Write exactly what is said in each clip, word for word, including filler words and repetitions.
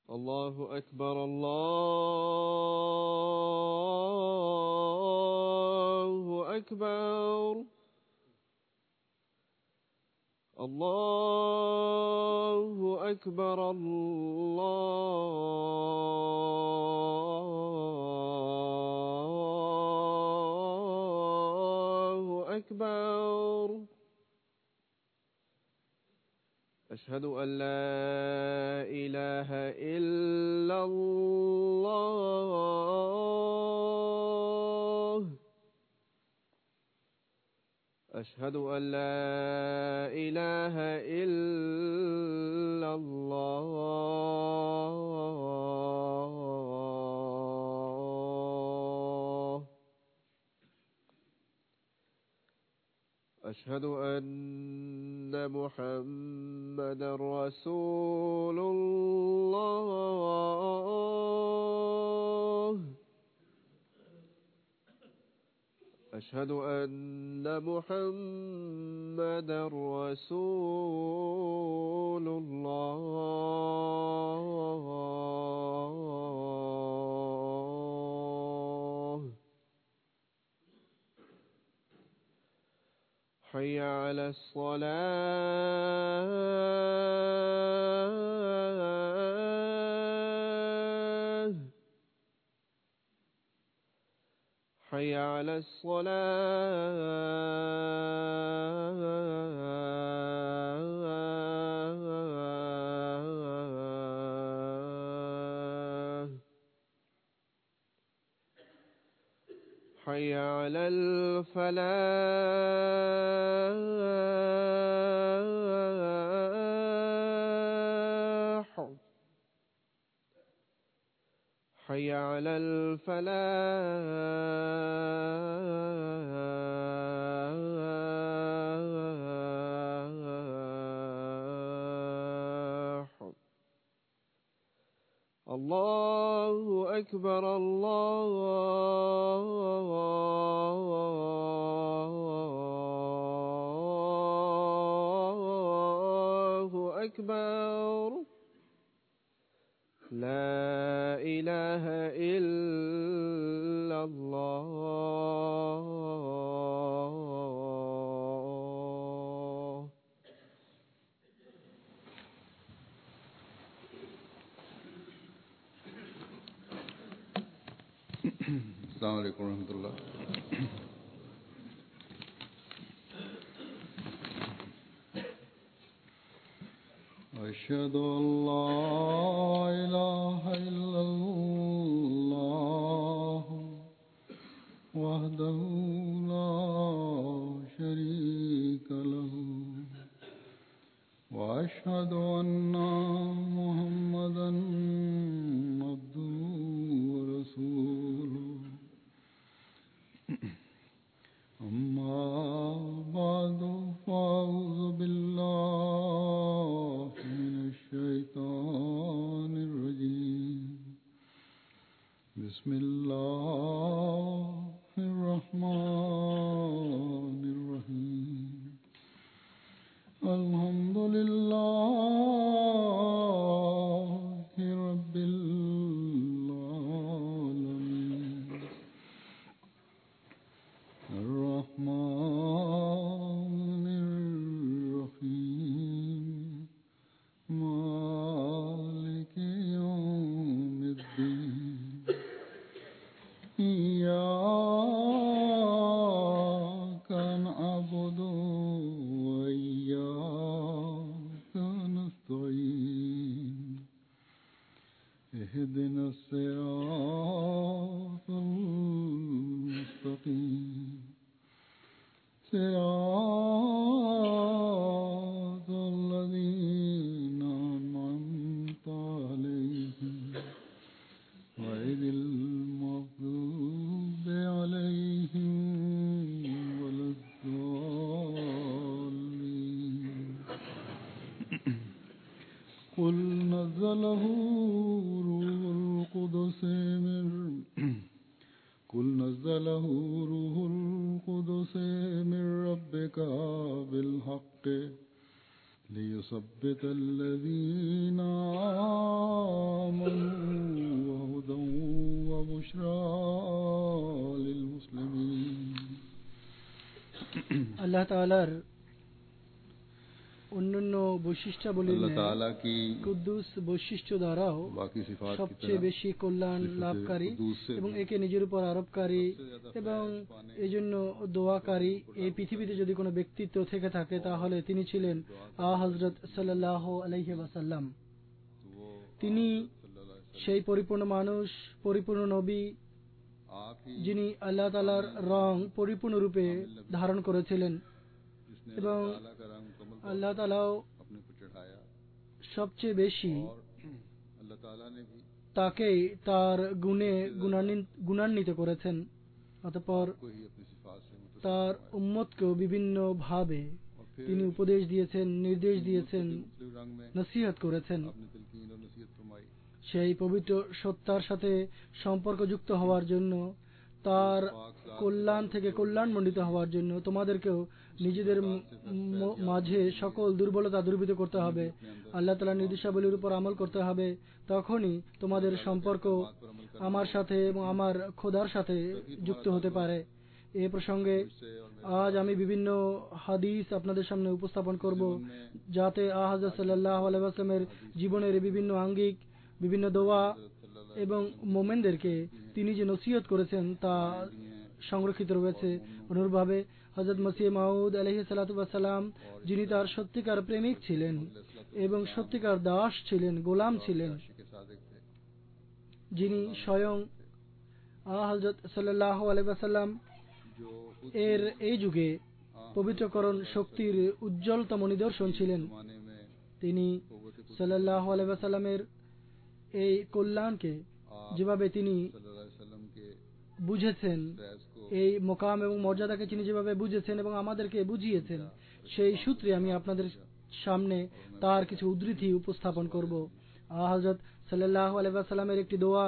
الله أكبر الله أكبر الله أكبر الله أكبر. أشهد أن لا إله إلا الله أشهد أن لا إله إلا الله أشهد أن محمدا رسول الله أشهد أن محمدا رسول الله. حي على الصلاة حي على الصلاة حي على الفلاح حي على الفلاح. الله أكبر الله أكبر. لا إله إلا الله. السلام عليكم ورحمة الله. أشهد أن لا إله إلا الله وحده لا شريك له وأشهد أن محمدا عبده ورسوله. أما بعد فأعوذ بالله من الشيطان الرجيم. بسم الله الرحمن الرحيم. الحمد لله رب العالمين الرحمن الرحيم مالك يوم الدين. إياك نعبد وإياك نستعين. اهدنا الصراط المستقيم صراط الذين أنعمت عليهم غير المغضوب عليهم ولا الضالين. قل نزله روح القدس من قل نزله روح القدس من ربك بالحق ليثبت الذين আল্লাহ তাআলার অন্যান্য বৈশিষ্ট্যাবলী अल्लाह ताला की কুদ্দুস বৈশিষ্ট্য দ্বারাও बाकी सिफात की সবচেয়ে तरह বেশি কল্যাণ सिफत লাভকারী कुद्दूस से এবং भी একে নিজের উপর আরোপকারী এবং এজন্য দোয়াকারী এই পৃথিবীতে যদি কোনো ব্যক্তিত্ব থেকে থাকে তাহলে তিনি ছিলেন আ হযরত সাল্লাল্লাহু আলাইহি ওয়াসাল্লাম। তিনি সেই পরিপূর্ণ মানুষ, পরিপূর্ণ নবী, आप ही যিনি আল্লাহ তাআলার রং পরিপূর্ণরূপে ধারণ করেছিলেন जिसने এবং अल्लाह ताला का रंग मुकम्मल तौर আল্লাহ তাআলাও पर अपने पर चढ़ाया সবচেয়ে বেশি और अल्लाह ताला ने भी তাকেই তার গুণে গুণান্বিত গুণান্বিত করেছেন। অতঃপর को ही अपनी सिफात से मुतसिफ তার फरमाया উম্মতকেও বিভিন্ন ভাবে और फिर তিনি উপদেশ দিয়েছেন, নির্দেশ দিয়েছেন, मुख्तलिफ रंग में নসিহত করেছেন। अपने तिलकीन और नसीहत फरमाई সেই পবিত্র সত্তার সাথে সম্পর্কযুক্ত হওয়ার জন্য, তার কল্যাণ থেকে কল্যাণমণ্ডিত হওয়ার জন্য তোমাদেরকেও নিজেদের ম- ম- মাঝে সকল দুর্বলতা দূরীভূত করতে হবে, আল্লাহ তাআলার নির্দেশাবলীর উপর আমল করতে হবে। তখনই তোমাদের সম্পর্ক আমার সাথে এবং আমার খোদার সাথে যুক্ত হতে পারে। এ প্রসঙ্গে আজ আমি বিভিন্ন হাদিস আপনাদের সামনে উপস্থাপন করব, যাতে আ হযরত সাল্লাল্লাহু আলাইহি ওয়াসাল্লামের জীবনের বিভিন্ন আঙ্গিক, বিভিন্ন দোয়া এবং মোমেনদেরকে তিনি যে নসিহত করেছেন তা সংরক্ষিত রয়েছে। অনুরূপভাবে হযরত মসিহ মাউদ আলাইহিস সালাতু ওয়াস সালাম, যিনি তার সত্যিকার প্রেমিক ছিলেন এবং সত্যিকার দাস ছিলেন, গোলাম ছিলেন, के सादिक थे যিনি স্বয়ং আ হযরত সাল্লাল্লাহু আলাইহি ওয়াসাল্লাম जो এর এই যুগে পবিত্রকরণ শক্তির উজ্জ্বলতম নিদর্শন ছিলেন। जमाने में তিনি সাল্লাল্লাহু আলাইহি ওয়াসাল্লামের এই কল্যাণকে যেভাবে তিনি सल्लल्लाहु अलैहि वसल्लम के বুঝেছেন, फैज को এই মোকাম এবং মর্যাদাকে তিনি যেভাবে বুঝেছেন এবং আমাদেরকে বুঝিয়েছেন, সেই সূত্রে আমি আপনাদের সামনে তার কিছু উদ্ধৃতি উপস্থাপন করব। আ হযরত সাল্লাল্লাহু আলাইহি ওয়াসাল্লামের একটি দোয়া,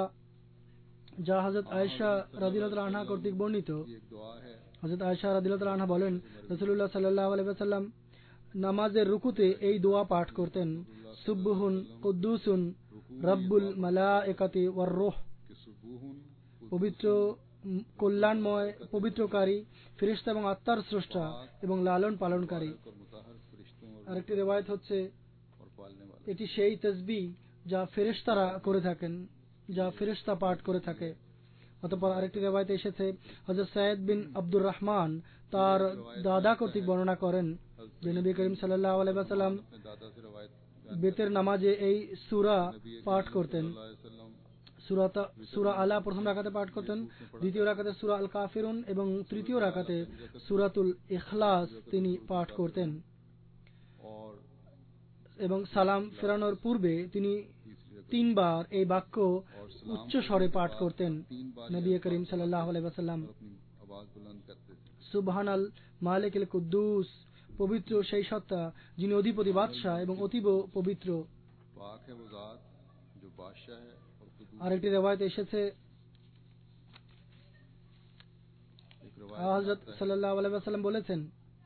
যা হযরত আয়েশা রাদিয়াল্লাহু আনহা কর্তৃক বর্ণিত। ये एक दुआ है হযরত আয়েশা রাদিয়াল্লাহু আনহা বলেন, রাসূলুল্লাহ সাল্লাল্লাহু আলাইহি ওয়াসাল্লাম নামাজের রুকুতে এই দোয়া পাঠ করতেন, সুবহুন কুদ্দুসুন রাব্বুল মালায়েকাতি ওয়ার রূহ, कि सुबूहुन পবিত্র, উম, কল্যাণময়, পবিত্রকারী, ফেরেশতা এবং আত্মার স্রষ্টা এবং লালন পালনকারী। और मुताहर फरिश्तों और আরেকটি রিওয়ায়াত হচ্ছে और पालने वाले এটি সেই তাসবিহ যা ফেরেশতারা করে থাকেন, যা ফেরেশতা পাঠ করে থাকে। অতঃপর আরেকটি রিওয়ায়াতে এসেছে, হযরত সাইদ বিন আব্দুর রহমান তার দাদা কর্তৃক বর্ণনা করেন যে নবী করিম সাল্লাল্লাহু আলাইহি ওয়াসাল্লাম अपने दादा से रवायत বেতের নামাজে এই সূরা नबी পাঠ করতেন। सल्लल्लाहु अलैहि वसल्लम সূরাতা সূরা আলা প্রথম রাকাতে পাঠ করতেন, দ্বিতীয় রাকাতে সূরা আল কাফিরুন এবং তৃতীয় রাকাতে সূরাতুল ইখলাস তিনি পাঠ করতেন। और এবং সালাম ফেরানোর পূর্বে তিনি তিনবার এই বাক্য উচ্চ স্বরে পাঠ করতেন। নবী করিম সাল্লাল্লাহু আলাইহি ওয়াসাল্লাম अपनी आवाज बुलंद करते थे সুবহানাল মালিকুল কুদ্দুস, পবিত্র সেই সত্তা যিনি অধিপতি বাদশাহ এবং অতীব পবিত্র। पाक है वो जात जो बादशाह है और कुदूस। আরেকটি রিওয়ায়াতে এসেছে, एक হযরত रवायत সাল্লাল্লাহু আলাইহি ওয়াসাল্লাম বলেছেন,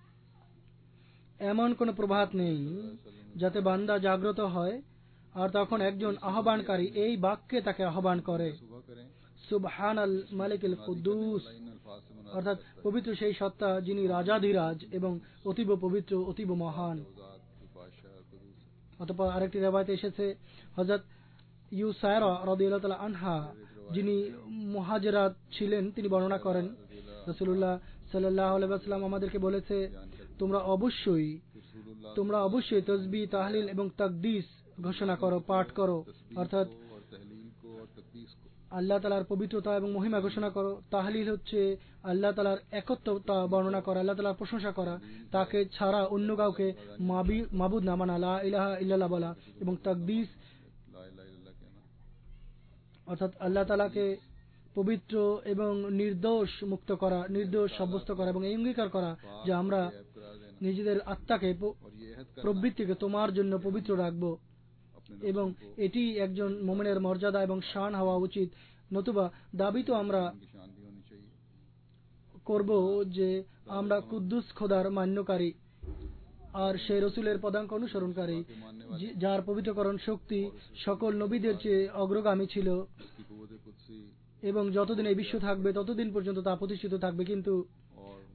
এমন কোন প্রভাত নেই যাতে বান্দা জাগ্রত হয় আর তখন একজন আহ্বানকারী এই বাক্যে তাকে আহ্বান করে, सुबह करें সুবহানাল মালিকুল কুদ্দুস, इन अल्फाज से मुनासिब অর্থাৎ পবিত্র সেই সত্তা যিনি রাজাধিরাজ এবং অতীব পবিত্র, অতীব মহান। वो जात जो बादशाह और कुदूस है। অতঃপর আরেকটি রিওয়ায়াতে এসেছে, হযরত ইউসায়রা রাদিয়াল্লাহু তাআলা আনহা যিনি মুহাজিরাত ছিলেন, তিনি বর্ণনা করেন, রাসূলুল্লাহ সাল্লাল্লাহু আলাইহি ওয়াসাল্লাম আমাদেরকে বলেছে, তোমরা অবশ্যই रसूलुल्लाह তোমরা অবশ্যই তাসবিহ, তাহলিল এবং তাকদীস ঘোষণা করো, পাঠ করো, অর্থাৎ को और तहलील को और तकदीस को আল্লাহ তাআলার পবিত্রতা এবং মহিমা ঘোষণা করো। তাহলিল হচ্ছে আল্লাহ তাআলার একত্বতা বর্ণনা করা, আল্লাহ তাআলার প্রশংসা করা, তাকে ছাড়া অন্য কাউকে মাবি- মাবুদ না মানা, লা ইলাহা ইল্লাল্লাহ বলা, এবং তাকদীস ला इलाहा इल्लल्लाह कहना। অর্থাৎ আল্লাহ তাআলাকে পবিত্র এবং নির্দোষ মুক্ত করা, নির্দোষ সাব্যস্ত করা এবং এই অঙ্গীকার করা যে আমরা ऐब करार देना নিজেদের আত্মাকে প- और ये अहद करना প্রবৃত্তিকে তোমার জন্য পবিত্র রাখবো, अपने এবং এটি একজন মুমিনের মর্যাদা এবং শান হওয়া উচিত। নতুবা দাবি তো আমরা नफ्स की शान भी होनी चाहिए। করব যে আমরা কুদ্দুস খোদার মান্যকারী আর সেই রসুলের পদাঙ্ক অনুসরণকারী, যে- যার পবিত্রকরণ শক্তি সকল নবীদের চেয়ে অগ্রগামী ছিল इसकी कुव्वत कुदसी এবং যতদিন এই বিশ্ব থাকবে ততদিন পর্যন্ত তা প্রতিষ্ঠিত থাকবে। কিন্তু और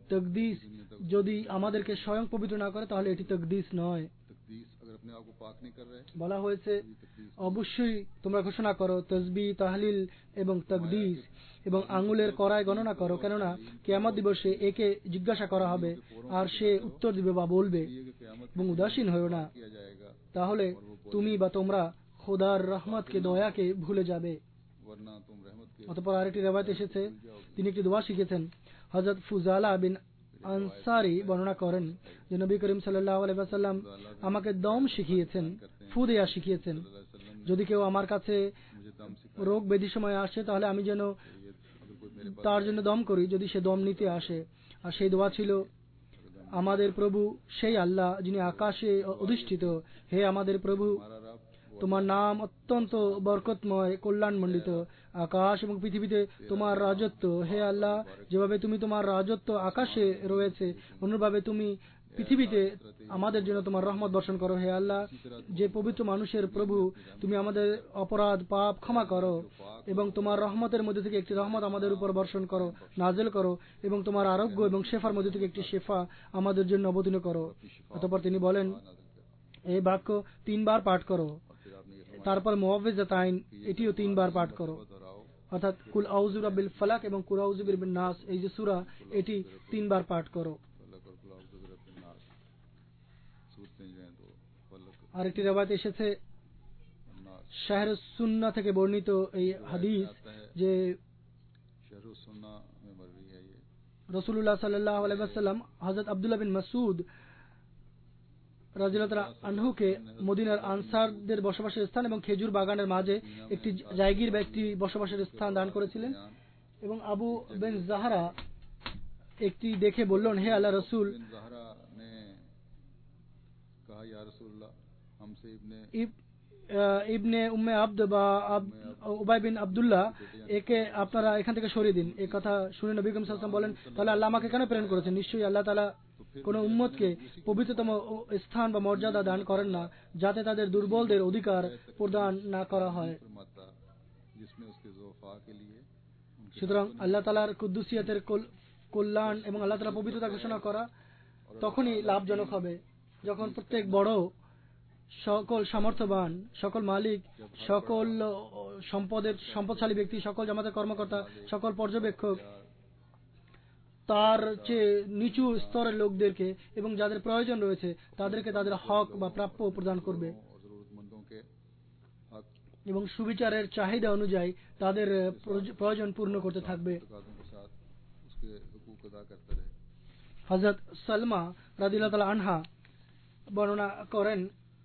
তকদিস যদি আমাদেরকে স্বয়ং পবিত্র না করে তাহলে এটি তকদিস নয়। तकदीस अगर अपने आप को पाक नहीं कर रहे বলা হয়েছে तो ये तकदीस অবশ্যই তোমরা ঘোষণা করো তসবিহ তাহলিল এবং তকদিস এবং আঙ্গুলের কড়ায় গণনা করো, কেননা কিয়ামত দিবসে একে জিজ্ঞাসা করা হবে আর সে উত্তর দিবে বা বলবে ये कि क़यामत এবং উদাসীন হয়েও না, किया जाएगा তাহলে তুমি বা তোমরা খোদার রহমতকে দয়াকে ভুলে যাবে। वरना तुम रहमत के অতঃপর আরেকটি রেওয়ায়েত এসেছে তিনি একটি দোয়া শিখেছেন। হযরত ফুজালা বিন আনসারী বর্ণনা করেন যে নবী করিম সাল্লাল্লাহু আলাইহি ওয়াসাল্লাম আমাকে দম শিখিয়েছেন, ফু দেয়া শিখিয়েছেন। যদি কেউ আমার কাছে मुझे दम রোগ ব্যাধি সময় আসে তাহলে আমি যেন सिखाइए अगर कोई मेरे তার জন্য দম করি যদি সে দম নিতে আসে। আর সেই দোয়া ছিল, আমাদের প্রভু সেই আল্লাহ যিনি আকাশে অধিষ্ঠিত, হে আমাদের প্রভু हमारा रब তোমার নাম অত্যন্ত বরকতময় কল্যাণমণ্ডিত, আকাশ এবং পৃথিবীতে তোমার রাজত্ব, হে আল্লাহ যেভাবে তুমি তোমার রাজত্ব আকাশে রয়েছে অনুরূপভাবে তুমি পৃথিবীতে আমাদের জন্য তোমার রহমত বর্ষণ করো। হে আল্লাহ যে পবিত্র মানুষের প্রভু, তুমি আমাদের অপরাধ পাপ ক্ষমা করো এবং তোমার রহমতের মধ্যে থেকে একটি রহমত আমাদের উপর বর্ষণ করো, নাজেল করো এবং তোমার আরোগ্য এবং শেফার মধ্যে থেকে একটি শেফা আমাদের জন্য অবতীর্ণ করো। অতঃপর তিনি বলেন, এই বাক্য তিনবার পাঠ করো, তারপর মুআউযযাতাইন এটিও তিনবার পাঠ করো, অর্থাৎ কুল আউযু বিরাব্বিল ফালাক এবং কুল আউযু বিরাব্বিন নাস, এই যে সূরা এটি তিনবার পাঠ করো। আরেকটি রিওয়ায়াত এসেছে শাহরুস সুন্নাহ থেকে বর্ণিত এই হাদিস যে রাসূলুল্লাহ সাল্লাল্লাহু আলাইহি ওয়াসাল্লাম হযরত আব্দুল্লাহ বিন মাসউদ রাদিয়াল্লাহু তাআলা আনহুকে মদিনার আনসারদের বসবাসের স্থান এবং খেজুর বাগানের মাঝে একটি জায়গির বা একটি বসবাসের স্থান দান করেছিলেন এবং আবু বিন জাহরা একটি দেখে বললেন, হে আল্লাহ রাসূল, ইবনে উম্মে আব্দ বা উবাই বিন আব্দুল্লাহ একে আপনারা এখান থেকে সরিয়ে দিন। এই কথা শুনে নবী করিম সাল্লাল্লাহু আলাইহি ওয়াসাল্লাম বলেন, তাহলে আল্লাহ আমাকে কেন প্রেরণ করেছেন? নিশ্চয়ই আল্লাহ তাআলা কোন উম্মতকে পবিত্রতম স্থান বা মর্যাদা দান করেন না যাতে তাদের দুর্বলদের অধিকার প্রদান না করা হয়। সুতরাং আল্লাহ তাআলার কুদ্দুসিয়াতের কল্যাণ এবং আল্লাহ তাআলার পবিত্রতা ঘোষণা করা তখনই লাভজনক হবে যখন প্রত্যেক বড়, সকল সামর্থ্যবান, সকল মালিক, সকল সম্পদের সম্পদশালী ব্যক্তি, সকল জামাতের কর্মকর্তা, সকল পর্যবেক্ষক তার চেয়ে নিচু স্তরের লোকদেরকে এবং যাদের প্রয়োজন রয়েছে তাদেরকে তাদের হক বা প্রাপ্য প্রদান করবে এবং সুবিচারের চাহিদা অনুযায়ী তাদের প্রয়োজন পূর্ণ করতে থাকবে। হযরত সালমা রাদিয়াল্লাহু তাআলা আনহা বর্ণনা করেন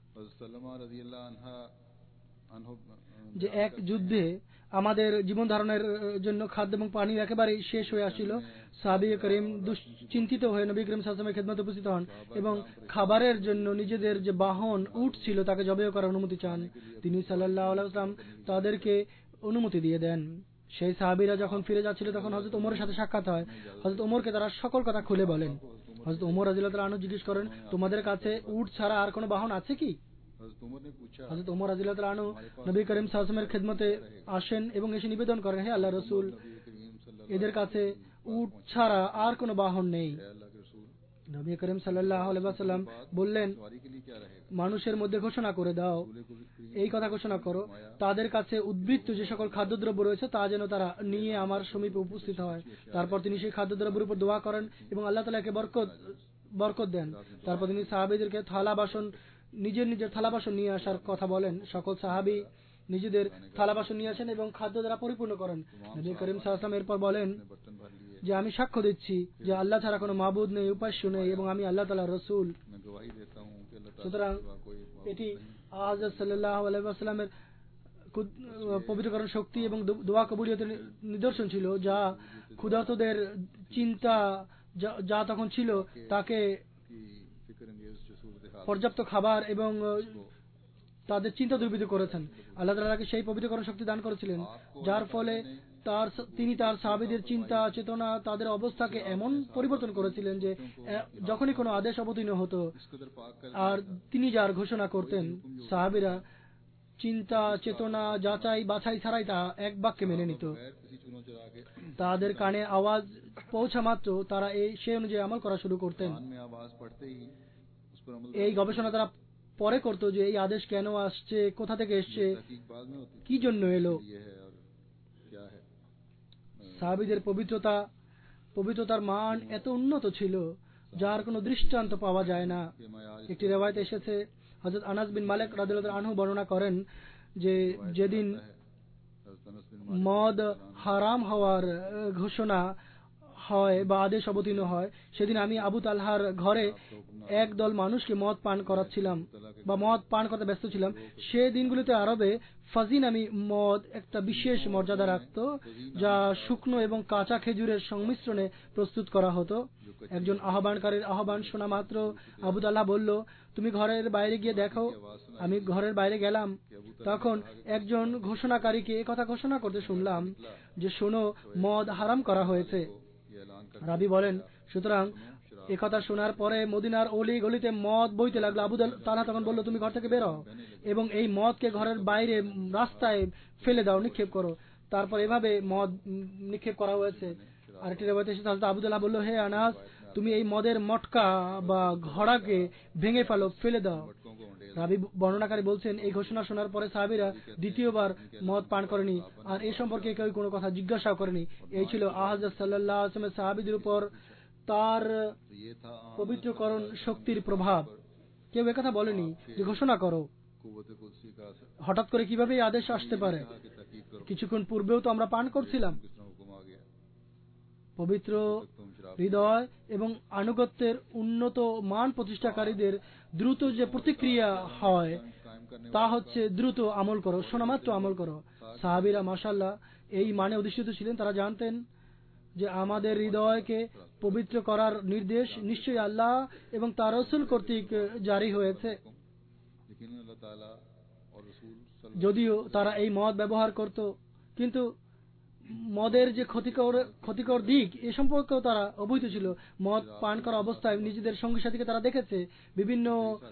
যে এক যুদ্ধে আমাদের জীবন ধারণের জন্য খাদ্য এবং পানি একেবারেই শেষ হয়ে আসছিল। সাহাবী করিম দুশ্চিন্তিত হয়ে নবী করিম সাল্লাল্লাহু আলাইহি ওয়াসাল্লামের খেদমতে উপস্থিত হন এবং খাবারের জন্য নিজেদের যে বাহন উট ছিল তাকে জবাই করার অনুমতি চান। তিনি সাল্লাল্লাহু আলাইহি ওয়াসাল্লাম তাদেরকে অনুমতি দিয়ে দেন। সেই সাহাবীরা যখন ফিরে যাচ্ছিল তখন হযরত ওমরের সাথে সাক্ষাৎ হয়। হযরত ওমরকে তারা সকল কথা খুলে বলেন। হযরত ওমর রাদিয়াল্লাহু তাআলা আনহু জিজ্ঞেস করেন, তোমাদের কাছে উট ছাড়া আর কোনো বাহন আছে কি? হযরত ওমর রাদিয়াল্লাহু তাআলা আনহু নবী করিম সাল্লাল্লাহু আলাইহি ওয়াসাল্লামের খেদমতে আসেন এবং এসে নিবেদন করেন, হে আল্লাহর রাসূল, এদের কাছে উট ছাড়া আর কোনো বাহন নেই। নবী করিম সাল্লাল্লাহু আলাইহি ওয়াসাল্লাম বললেন, মানুষের মধ্যে ঘোষণা করে দাও, এই কথা ঘোষণা করো, তাদের কাছে উদ্বৃত্ত যে সকল খাদ্যদ্রব্য রয়েছে তা যেন তারা নিয়ে আমার সমীপে উপস্থিত হয়। তারপর তিনি সেই খাদ্যদ্রব্যের উপর দোয়া করেন এবং আল্লাহ তাআলাকে বরকত বরকত দেন। তারপর তিনি সাহাবীদেরকে থালা বাসন নিজের নিজের থালা বাসন নিয়ে আসার কথা বলেন। সকল সাহাবী নিজেদের থালা বাসন নিয়ে আসেন এবং খাদ্য দ্বারা পরিপূর্ণ করেন। নবী করিম সাল্লাল্লাহু আলাইহি ওয়াসাল্লাম এরপর বলেন যে আমি সাক্ষ্য দিচ্ছি যে আল্লাহ ছাড়া কোনো মাবুদ নেই, উপাস্য নেই এবং আমি আল্লাহ তাআলার রাসূল। সুতরাং এটি হযরত সাল্লাল্লাহু আলাইহি ওয়াসাল্লামের পবিত্রকরণ শক্তি এবং দোয়া কবুলিয়তের নিদর্শন ছিল, যা ক্ষুধার্তদের চিন্তা যা তখন ছিল তাকে পর্যাপ্ত খাবার এবং তাদের চিন্তা দূরীভূত করেছেন। আল্লাহ তাআলা সেই পবিত্রকরণ শক্তি দান করেছিলেন যার ফলে তার তিনি তার সাহাবীদের চিন্তা চেতনা তাদের অবস্থাকে এমন পরিবর্তন করেছিলেন যে যখনই কোনো আদেশ অবতীর্ণ হতো আর তিনি যার ঘোষণা করতেন সাহাবীরা চিন্তা চেতনা যাচাই বাছাই ছাড়াই তা এক বাক্যে মেনে নিত। তাদের কানে আওয়াজ পৌঁছা মাত্র তারা এই সে অনুযায়ী আমল করা শুরু করতেন। এই গবেষণা তারা পরে করত যে এই আদেশ কেন আসছে, কোথা থেকে এসছে, কি জন্য এলো। সাহাবীদের পবিত্রতা পবিত্রতার মান এত উন্নত ছিল যার কোনো দৃষ্টান্ত পাওয়া যায় না। একটি রিওয়ায়াতে এসেছে, হযরত আনাস বিন মালিক রাদিয়াল্লাহু আনহু বর্ণনা করেন যে যেদিন মদ হারাম হওয়ার ঘোষণা হয় বা আদেশ অবতীর্ণ হয়, সেদিন আমি আবু তালহার ঘরে একদল মানুষকে মদ পান করাচ্ছিলাম বা মদ পান করতে ব্যস্ত ছিলাম। সে দিনগুলিতে আরবে ফাজি নামি মদ একটা বিশেষ মর্যাদা রাখত, যা শুকনো এবং কাঁচা খেজুরের সংমিশ্রণে প্রস্তুত করা হতো। একজন আহ্বানকারীর আহ্বান শোনা মাত্র আবু তালহা বলল, তুমি ঘরের বাইরে গিয়ে দেখো। আমি ঘরের বাইরে গেলাম, তখন একজন ঘোষণাকারীকে একথা ঘোষণা করতে শুনলাম যে শোনো, মদ হারাম করা হয়েছে। রাবি বলেন, সুতরাং একথা শোনার পরে মদিনার অলি গলিতে মদ বইতে লাগলো। আবু তালহা তখন বলল, তুমি ঘর থেকে বেরো এবং এই মদকে ঘরের বাইরে রাস্তায় ফেলে দাও, নিক্ষেপ করো। তারপর এভাবে মদ নিক্ষেপ করা হয়েছে। আরেকটি রিওয়ায়াতে এসেছে, হযরত আবু তালহা বলল, হে আনাস, তুমি এই মদের মটকা বা ঘড়াকে ভেঙে ফেলো, ফেলে দাও। রাবি বর্ণনাকারী বলছেন, এই ঘোষণা শোনার পরে সাহাবীরা দ্বিতীয়বার মদ পান করেনি আর এ সম্পর্কে কেউ কোনো কথা জিজ্ঞাসা করেনি। এই ছিল হযরত সাল্লাল্লাহু আলাইহি ওয়াসাল্লাম সাহাবীদের উপর তার পবিত্রকরণ শক্তির প্রভাব। কেউ একথা বলেনি যে ঘোষণা করো। হঠাৎ করে কিভাবে এই আদেশ আসতে পারে? কিছুক্ষণ পূর্বেও তো আমরা পান করছিলাম। পবিত্র হৃদয় এবং আনুগত্যের উন্নত মান প্রতিষ্ঠাকারীদের দ্রুত যে প্রতিক্রিয়া হয় তা হচ্ছে দ্রুত আমল করো, শোনামাত্র আমল করো। সাহাবীরা মাশাআল্লাহ এই মানে অধিষ্ঠিত ছিলেন। তারা জানতেন যে আমাদের হৃদয়কে পবিত্র করার নির্দেশ নিশ্চয়ই আল্লাহ এবং তার রাসূল কর্তৃক জারি হয়েছে। যদিও তারা এই মদ ব্যবহার করত, কিন্তু মদের যে ক্ষতিকর ক্ষতিকর দিক এ সম্পর্কেও তারা অবহিত ছিল। মদ পান করা অবস্থায় নিজেদের সঙ্গী সাথীকে তারা দেখেছে বিভিন্ন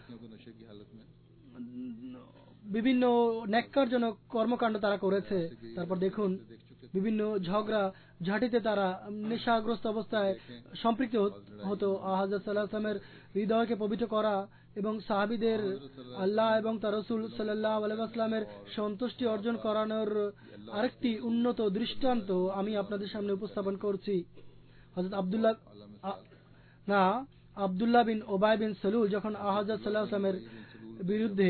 বিভিন্ন ন্যাক্কারজনক কর্মকাণ্ড তারা করেছে। তারপর দেখুন বিভিন্ন ঝগড়া ঝাঁটিতে তারা নেশাগ্রস্ত অবস্থায় সম্পৃক্ত হতো। হযরত সাল্লাল্লাহু আলাইহি ওয়াসাল্লামের হৃদয়কে পবিত্র করা এবং সাহাবীদের আল্লাহ এবং তার রাসূল সাল্লাল্লাহু আলাইহি ওয়াসাল্লামের সন্তুষ্টি অর্জন করানোর আরেকটি উন্নত দৃষ্টান্ত আমি আপনাদের সামনে উপস্থাপন করছি। হযরত আব্দুল্লাহ না আব্দুল্লাহ বিন ওবাই বিন সালুল যখন হযরত সাল্লাল্লাহু আলাইহি ওয়াসাল্লামের বিরুদ্ধে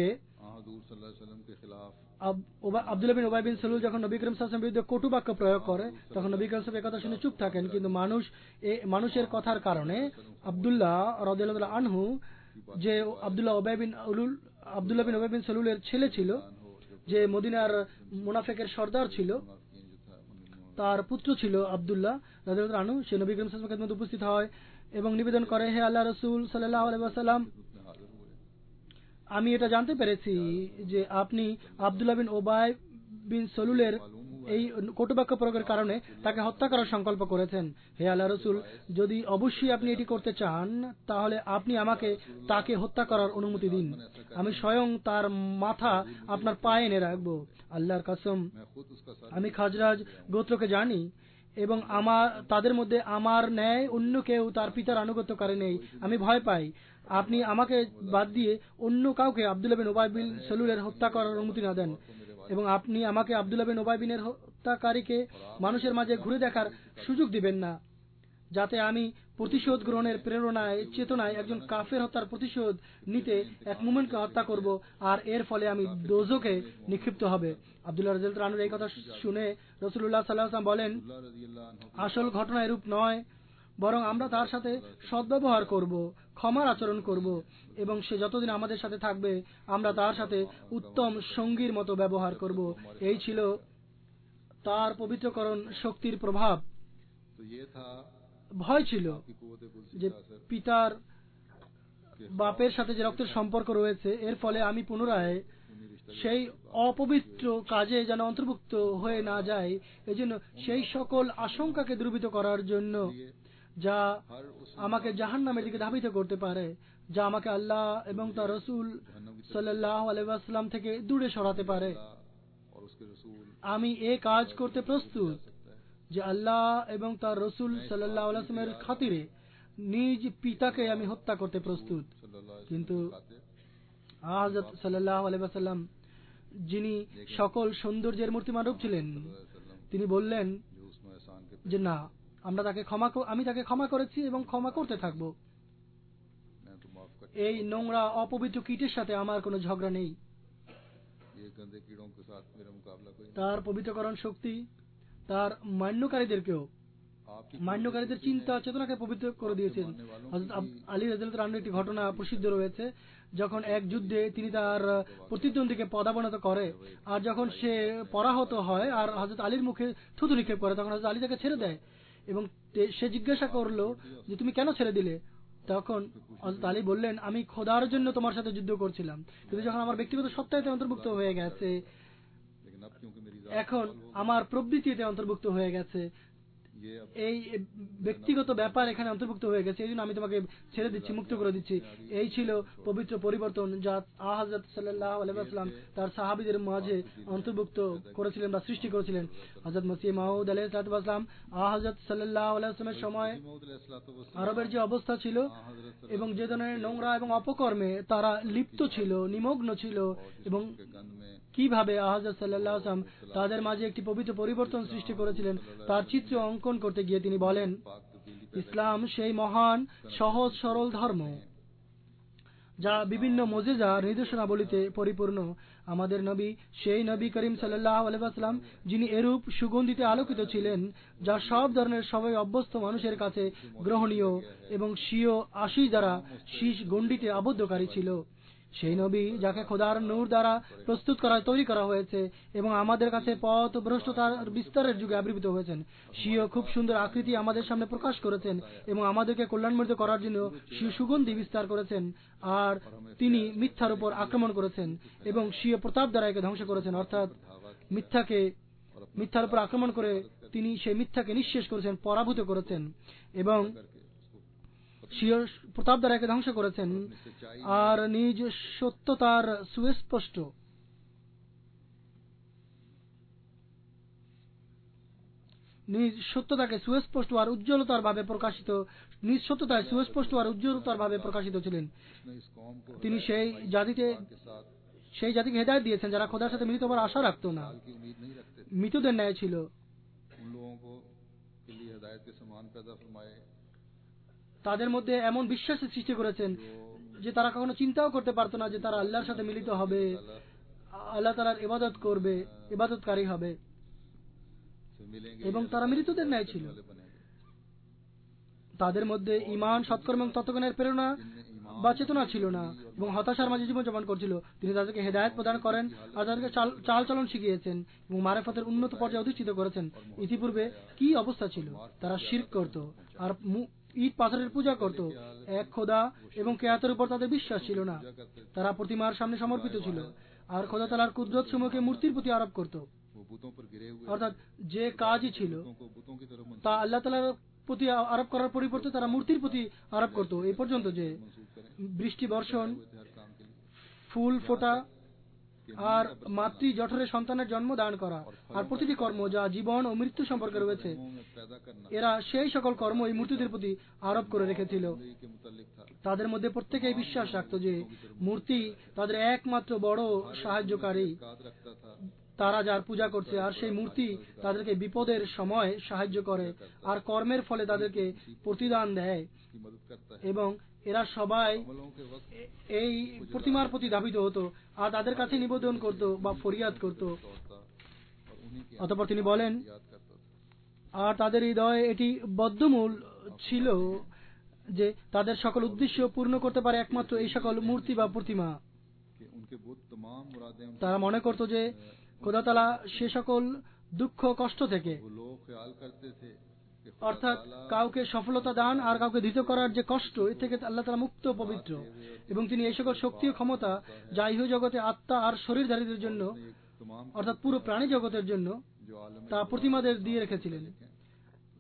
আব্দুল্লাহ বিন ওবাই বিন সালুল যখন নবী করিম সাল্লাল্লাহু আলাইহি ওয়াসাল্লামের বিরুদ্ধে কটু বাক্য প্রয়োগ করে, তখন নবী করিম সাল্লাল্লাহু আলাইহি ওয়াসাল্লাম কথা শুনে চুপ থাকেন। কিন্তু মানুষ মানুষের কথার কারণে আব্দুল্লাহ রাদিয়াল্লাহু আনহু, যে আব্দুল্লাহ ওবাই বিন উলুল আব্দুল্লাহ বিন ওবাই বিন সালুলের ছেলে ছিল, যে মদিনার মুনাফিকের সর্দার ছিল, তার পুত্র ছিল আব্দুল্লাহ রাদিয়াল্লাহু আনহু। সে নবী করিম সাল্লাল্লাহু আলাইহি ওয়াসাল্লামের খেদমতে উপস্থিত হয় এবং নিবেদন করে, হে আল্লাহর রাসূল সাল্লাল্লাহু আলাইহি ওয়াসাল্লাম, আমি এটা জানতে পেরেছি যে আপনি আব্দুল্লাহ বিন ওবাই বিন সলুলের এই কটুবাক্য প্রয়োগের কারণে তাকে হত্যা করার সংকল্প করেছেন। হে আল্লাহর রাসূল, যদি অবশ্যই আপনি এটি করতে চান তাহলে আপনি আমাকে তাকে হত্যা করার অনুমতি দিন। আমি স্বয়ং তার মাথা আপনার পায়ে এনে রাখবো। আল্লাহর কসম, আমি খাজরাজ গোত্রকে জানি এবং আমার তাদের মধ্যে আমার ন্যায় অন্য কেউ তার পিতার আনুগত্য করে নেই। আমি ভয় পাই আপনি আমাকে বাদ দিয়ে অন্য কাউকে আব্দুল্লাহ বিন ওবাই বিন সলুলের হত্যা করার অনুমতি না দেন এবং আপনি আমাকে আব্দুল্লাহ বিন ওবাই বিনের হত্যাকারীকে মানুষের মাঝে ঘুরে দেখার সুযোগ দিবেন না, যাতে আমি প্রতিশোধ গ্রহণের প্রেরণায় চেতনায় একজন কাফের হত্যার প্রতিশোধ নিতে এক মুমিনকে হত্যা করব আর এর ফলে আমি দোজখে নিক্ষিপ্ত হবে। আব্দুল্লাহ রাদিয়াল্লাহু আনহু এই কথা শুনে রাসূলুল্লাহ সাল্লাল্লাহু আলাইহি ওয়াসাল্লাম বলেন, আসল ঘটনা এরূপ নয়, বরং আমরা তার সাথে সদ্ব্যবহার করব, ক্ষমার আচরণ করব এবং সে যতদিন আমাদের সাথে থাকবে আমরা তার সাথে উত্তম সঙ্গীর মতো ব্যবহার করব। এই ছিল তার পবিত্রকরণ শক্তির প্রভাব। ভয় ছিল যে পিতার বাপের সাথে যে রক্তের সম্পর্ক রয়েছে, এর ফলে আমি পুনরায় সেই অপবিত্র কাজে যেন অন্তর্ভুক্ত হয়ে না যায়। এজন্য সেই সকল আশঙ্কাকে দূরীভূত করার জন্য যা আমাকে জাহান্নামের দিকে ধাবিত করতে পারে, যা আমাকে আল্লাহ এবং তার রসুল সাল্লাল্লাহু আলাইহি ওয়াসাল্লাম থেকে দূরে সরাতে পারে। और उसके रसूल আমি এই কাজ করতে প্রস্তুত যে আল্লাহ এবং তার রসুল সাল্লাল্লাহু আলাইহি ওয়াসাল্লামের খাতিরে নিজ পিতাকে আমি হত্যা করতে প্রস্তুত। কিন্তু হযরত সাল্লাল্লাহু আলাইহি ওয়াসাল্লাম, যিনি সকল সৌন্দর্যের মূর্তিমান রূপ ছিলেন, তিনি বললেন जो उसमें एहसान के যে না, আমরা তাকে ক্ষমা ক- আমি তাকে ক্ষমা করেছি এবং ক্ষমা করতে থাকব। मैं तो माफ कर এই নোংরা অপবিত্র কীটের সাথে আমার কোনো ঝগড়া নেই। ये गंदे कीड़ों के साथ मेरा मुकाबला कोई नहीं। তার পবিত্রকরণ শক্তি তার মান্যকারীদেরকেও आपकी মান্যকারীদের চিন্তা চেতনাকে পবিত্র করে দিয়েছেন। হযরত আব- আলী রাদিয়াল্লাহু আনহু একটি ঘটনা প্রসিদ্ধ রয়েছে, যখন এক যুদ্ধে তিনি তার প্রতিদ্বন্দ্বীকে পদাবনত করে, আর যখন সে পরাহত হয় আর হযরত আলীর মুখে থুতু নিক্ষেপ করে, তখন হযরত আলী তাকে ছেড়ে দেয় এবং তে- সে জিজ্ঞাসা করলো যে তুমি কেন ছেড়ে দিলে? তখন হযরত আলী বললেন, আমি খোদার জন্য তোমার সাথে যুদ্ধ করছিলাম, কিন্তু যখন আমার ব্যক্তিগত সত্তাতে অন্তর্ভুক্ত হয়ে গেছে, लेकिन अब क्योंकि मेरी এখন আমার প্রবৃত্তিতে অন্তর্ভুক্ত হয়ে গেছে, ये अब এই ব্যক্তিগত ব্যাপার এখানে অন্তর্ভুক্ত হয়ে গেছে, এই জন্য আমি তোমাকে ছেড়ে দিচ্ছি, মুক্ত করে দিচ্ছি। এই ছিল পবিত্র পরিবর্তন যা হযরত সাল্লাল্লাহু আলাইহি ওয়াসাল্লাম তার সাহাবীদের মাঝে অন্তর্ভুক্ত করেছিলেন বা সৃষ্টি করেছিলেন। হযরত মসিহ মাউদ আলাইহিস সালাম হযরত সাল্লাল্লাহু আলাইহি ওয়াসাল্লামের সময় मौद अलैहिस्सलाम আরবের যে অবস্থা ছিল এবং যে ধরনের নোংরা এবং অপকর্মে তারা লিপ্ত ছিল, নিমগ্ন ছিল, এবং के गंध में কিভাবে হযরত সাল্লাল্লাহু আলাইহি ওয়াসাল্লাম তাদের মাঝে একটি পবিত্র পরিবর্তন সৃষ্টি করেছিলেন, তার চিত্র অঙ্কন করতে গিয়ে তিনি বলেন, पाक तब्दीली ইসলাম সেই মহান সহজ সরল ধর্ম যা বিভিন্ন মুজিজা নির্দেশনাবলীতে পরিপূর্ণ। আমাদের নবী সেই নবী করিম সাল্লাল্লাহু আলাইহি ওয়াসাল্লাম যিনি এরূপ সুগন্ধিতে আলোকিত ছিলেন যা সব ধরনের সবাই অভ্যস্ত মানুষের কাছে গ্রহণীয় এবং স্বীয় আশিস দ্বারা শীষ গণ্ডিতে আবদ্ধকারী ছিল। সেই নবী যাকে খোদার নূর দ্বারা প্রস্তুত করা তৈরি করা হয়েছে এবং আমাদের কাছে পথ ভ্রষ্টতার বিস্তারের যুগে আবির্ভূত হয়েছেন। স্বীয় খুব সুন্দর আকৃতি আমাদের সামনে প্রকাশ করেছেন এবং আমাদেরকে কল্যাণমণ্ডিত করার জন্য স্বীয় সুগন্ধি বিস্তার করেছেন, আর তিনি মিথ্যার উপর আক্রমণ করেছেন এবং স্বীয় প্রতাপ দ্বারা একে ধ্বংস করেছেন, অর্থাৎ মিথ্যাকে মিথ্যার উপর আক্রমণ করে তিনি সেই মিথ্যাকে নিঃশেষ করেছেন, পরাভূত করেছেন এবং স্বীয় প্রতাপ দ্বারা একে ধ্বংস করেছেন, আর নিজ সত্যতার সুস্পষ্ট নিজ সত্যতাকে সুস্পষ্ট আর উজ্জ্বলতার ভাবে প্রকাশিত নিজ সত্যতায় সুস্পষ্ট আর উজ্জ্বলতার ভাবে প্রকাশিত ছিলেন। उसने इस कौम को তিনি সেই জাতিতে के साथ সেই জাতিকে হেদায়েত দিয়েছেন যারা খোদার সাথে মিলিত হওয়ার আশা রাখতো না, हाल की उम्मीद नहीं रखते थे। মৃতদের ন্যায় ছিল। उन लोगों को के लिए हिदायत के समान पैदा फरमाए তাদের মধ্যে এমন বিশ্বাসের সৃষ্টি করেছেন যে তারা কখনো চিন্তাও করতে পারতো না যে তারা আল্লাহর সাথে মিলিত হবে, আল্লাহ তাআলার ইবাদত করবে, ইবাদতকারী হবে, से मिलेंगे এবং তারা মৃতদের ন্যায় ছিল। वाले बनेंगे। তাদের মধ্যে ঈমান, সৎকর্ম এবং তত্ত্বজ্ঞানের প্রেরণা বা চেতনা ছিল না এবং হতাশার মাঝে জীবনযাপন করছিল। তিনি তাদেরকে হেদায়েত প্রদান করেন আর তাদেরকে চাল- চালচলন শিখিয়েছেন এবং মারেফতের উন্নত পর্যায়ে অধিষ্ঠিত করেছেন। ইতিপূর্বে কি অবস্থা ছিল? তারা শিরক করত আর মু- ইট পাথরের পূজা করত। এক খোদা এবং কেয়াতের উপর তাদের বিশ্বাস ছিল না। তারা প্রতিমার সামনে সমর্পিত ছিল আর খোদা তাআলার কুদরত সমূহকে মূর্তির প্রতি আরোপ করত, वो बुतों पर गिरे हुए অর্থাৎ যে কাজই ছিল बुतों को बुतों की तरफ তা আল্লাহ তাআলার প্রতি আরোপ করার পরিবর্তে তারা মূর্তির প্রতি আরোপ করত, এই পর্যন্ত যে मंसूब करें বৃষ্টি বর্ষণ, हुए थे हर काम के लिए ফুল ফোটা আর মাতৃ জঠরে সন্তানের জন্ম দান করা আর প্রতিটি কর্ম যা জীবন ও মৃত্যু সম্পর্কে রয়েছে, मुंह में पैदा करना এরা সেই সকল কর্ম এই মূর্তিদের প্রতি আরোপ করে রেখেছিল। जिंदगी के मुतालिक था। তাদের মধ্যে প্রত্যেকেই বিশ্বাস রাখত যে মূর্তি তাদের একমাত্র বড় সাহায্যকারী, काद रखता था তারা যার পূজা করছে, আর সেই মূর্তি তাদেরকে বিপদের সময় সাহায্য করে আর কর্মের ফলে তাদেরকে প্রতিদান দেয়, की मदद करता है। এবং এরা সবাই अमलों के वक्त এ- এই প্রতিমার প্রতি ধাবিত হতো আর তাদের কাছে নিবেদন করত বা ফরিয়াদ করত। दौड़ता और उन्हीं की অতঃপর তিনি বলেন, याद करता था আর তাদের হৃদয়ে এটি বদ্ধমূল ছিল যে তাদের সকল উদ্দেশ্য পূর্ণ করতে পারে একমাত্র এই সকল মূর্তি বা প্রতিমা। कि उनके बुत तमाम मुरादें उनसे- তারা মনে করত যে খোদা তাআলা সে সকল দুঃখ কষ্ট থেকে, वो लोग ख्याल करते थे कि खुदा অর্থাৎ ताला কাউকে সফলতা দান আর কাউকে ধৃত করার যে কষ্ট, এর থেকে আল্লাহ তাআলা মুক্ত ও পবিত্র, এবং তিনি এই সকল শক্তি ও ক্ষমতা যা ইহ জগতে আত্মা আর শরীরধারীদের জন্য एक तमाम অর্থাৎ পুরো প্রাণী জগতের জন্য जो आलम তা প্রতিমাদের দিয়ে রেখেছিলেন।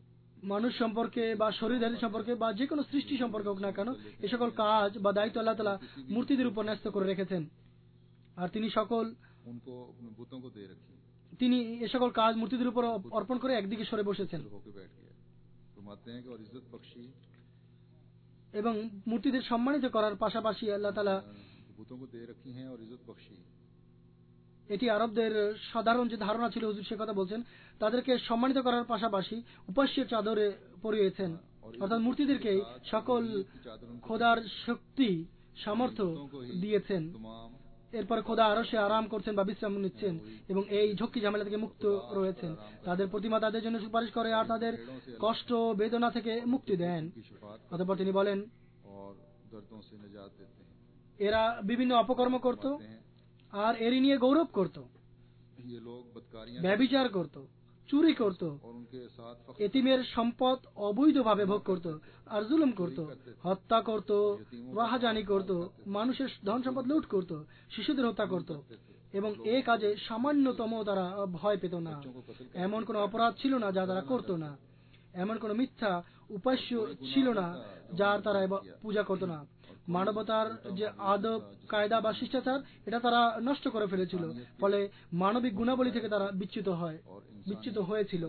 মানুষ সম্পর্কে বা শরীরধারী সম্পর্কে বা যে কোনো সৃষ্টি সম্পর্কে হোক না কেন এ সকল কাজ বা দায়িত্ব আল্লাহ তাআলা মূর্তিদের উপর ন্যস্ত করে রেখেছেন আর তিনি সকল उनको अपने बुतों को दे रखी তিনি এ সকল কাজ মূর্তিদের উপর অর্পণ করে একদিকে সরে বসেছেন होके बैठ गया फरमाते हैं कि और इज्जत बख्शी এবং মূর্তিদের সম্মানিত করার পাশাপাশি আল্লাহ তাআলা बुतों को दे रखी हैं और इज्जत बख्शी এটি আরবদের সাধারণ যে ধারণা ছিল হুজুর সে কথা বলছেন তাদেরকে সম্মানিত করার পাশাপাশি উপাস্যের চাদরে পরিয়েছেন অর্থাৎ মূর্তিদেরকে সকল খোদার শক্তি সামর্থ্য দিয়েছেন এরপর খোদা আরো সে আরাম করছেন বা বিশ্রাম নিচ্ছেন এবং এই ঝক্কি ঝামেলা থেকে মুক্ত রয়েছেন তাদের প্রতিমা তাদের জন্য সুপারিশ করে আর তাদের কষ্ট বেদনা থেকে মুক্তি দেন অতঃপর তিনি বলেন और दर्दों से निजात देते हैं এরা বিভিন্ন অপকর্ম করত আর এরই নিয়ে গৌরব করত ये लोग बदकारियां ব্যভিচার করত চুরি করত और उनके साथ फख्र এতিমের সম্পদ অবৈধভাবে ভোগ করত আর জুলুম করত হত্যা করত রাহাজানি করত মানুষের ধন সম্পদ লুট করত শিশুদের হত্যা করত এবং এই কাজে সামান্যতম তারা ভয় পেত না এমন কোনো অপরাধ ছিল না যা তারা করত না এমন কোনো মিথ্যা উপাস্য ছিল না যার তারা পূজা করত না মানবতার যে আদব কায়দা বা শিষ্টাচার এটা তারা নষ্ট করে ফেলেছিল ফলে মানবিক গুণাবলী থেকে তারা বিচ্যুত হয় বিচ্যুত হয়েছিল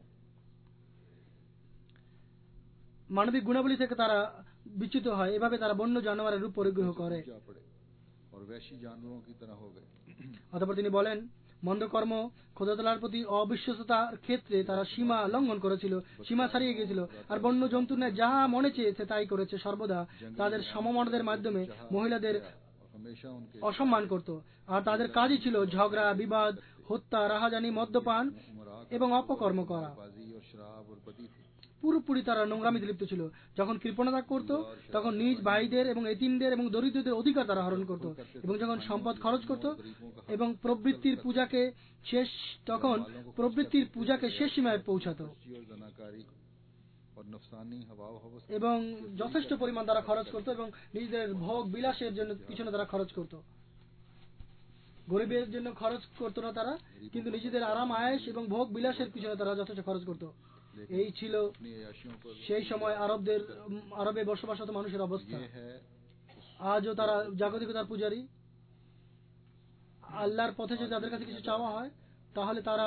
মানবিক গুণাবলী থেকে তারা বিচ্যুত হয় এভাবে তারা বন্য জানোয়ারের রূপ পরিগ্রহ করে और वैशी जानवरों की तरह हो गए অতঃপর তিনি বলেন মন্দ কর্ম খোদা তাআলার প্রতি অবিশ্বস্ততার ক্ষেত্রে তারা সীমা লঙ্ঘন করেছিল সীমা ছাড়িয়ে গিয়েছিল আর বন্য জন্তুর ন্যায় যা মনে চেয়েছে তাই করেছে সর্বদা তাদের সমমর্যাদার মাধ্যমে মহিলাদের हमेशा उनके অসম্মান করত আর তাদের কাজই ছিল ঝগড়া বিবাদ হত্যা রাহাজানি মদ্যপান এবং অপকর্ম করা बाजी और शराब और बदी थी পুরোপুরি তারা নোংরামিতে লিপ্ত ছিল যখন কৃপণতা করত তখন নিজ ভাইদের এবং এতিমদের এবং দরিদ্রদের অধিকার তারা হরণ করত এবং যখন সম্পদ খরচ করত এবং প্রবৃত্তির পূজাকে শেষ তখন প্রবৃত্তির পূজাকে শেষ সীমায় পৌঁছাতো और जनाकारी और नफसानी हवा व हवस এবং যথেষ্ট পরিমাণ তারা খরচ করত এবং নিজেদের ভোগ বিলাসের জন্য পিছনে তারা খরচ করত গরিবের জন্য খরচ করত না তারা কিন্তু নিজেদের আরাম আয়েশ এবং ভোগ বিলাসের পিছনে তারা যথেষ্ট খরচ করত এই ছিল अपनी अयाशियों पर সেই সময় আরবদের আরবে বসবাসরত মানুষের অবস্থা ये है আজও তারা জাগতিকতার পূজারী আল্লাহর পথে যদি তাদের কাছে কিছু চাওয়া হয় তাহলে তারা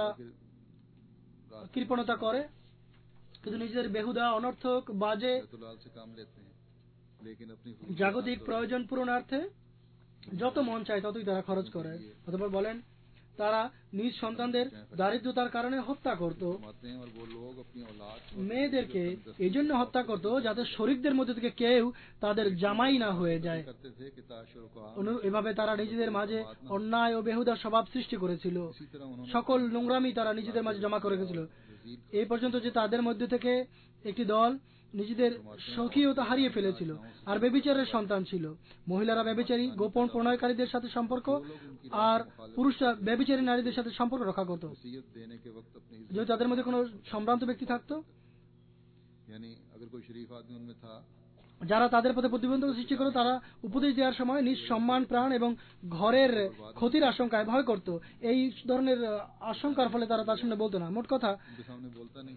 কৃপণতা করে কিন্তু নিজেদের বেহুদা অনর্থক বাজে बैतुलाल से काम लेते हैं लेकिन अपनी জাগতিক প্রয়োজন পূরণার্থে যত মন চায় ততই তারা খরচ করে অতঃপর বলেন তারা নিজ সন্তানদের দারিদ্রতার কারণে হত্যা করত फरमाते हैं और वो लोग अपनी औलाद মেয়েদেরকে এই জন্য হত্যা করত যাতে শরীকদের মধ্যে থেকে কেউ তাদের জামাই না হয়ে যায় करते थे कि ताशुर को অনু- এভাবে তারা নিজেদের মাঝে অন্যায় ও বেহুদা স্বভাব সৃষ্টি করেছিল इसी तरह उन्होंने সকল নোংরামি তারা নিজেদের মাঝে জমা করে রেখেছিল এই পর্যন্ত যে তাদের মধ্যে থেকে একটি দল নিজেদের স্বকীয়তা হারিয়ে ফেলেছিল আর ব্যভিচারের সন্তান ছিল মহিলারা ব্যভিচারী গোপন প্রণয়কারীদের সাথে সম্পর্ক আর পুরুষরা ব্যভিচারী নারীদের সাথে সম্পর্ক রক্ষা করত वसीयत देने के वक्त अपनी इज्जत যদি তাদের মধ্যে কোনো সম্ভ্রান্ত ব্যক্তি থাকতো यानी अगर कोई शरीफ आदमी उनमें था যারা তাদের পথে প্রতিবন্ধক সৃষ্টি করত তারা উপদেশ দেওয়ার সময় নিজ সম্মান প্রাণ এবং ঘরের ক্ষতির আশঙ্কায় ভয় করত এই ধরনের আশঙ্কার ফলে তারা তার সামনে বলতো না মোট কথা उनके सामने बोलता नहीं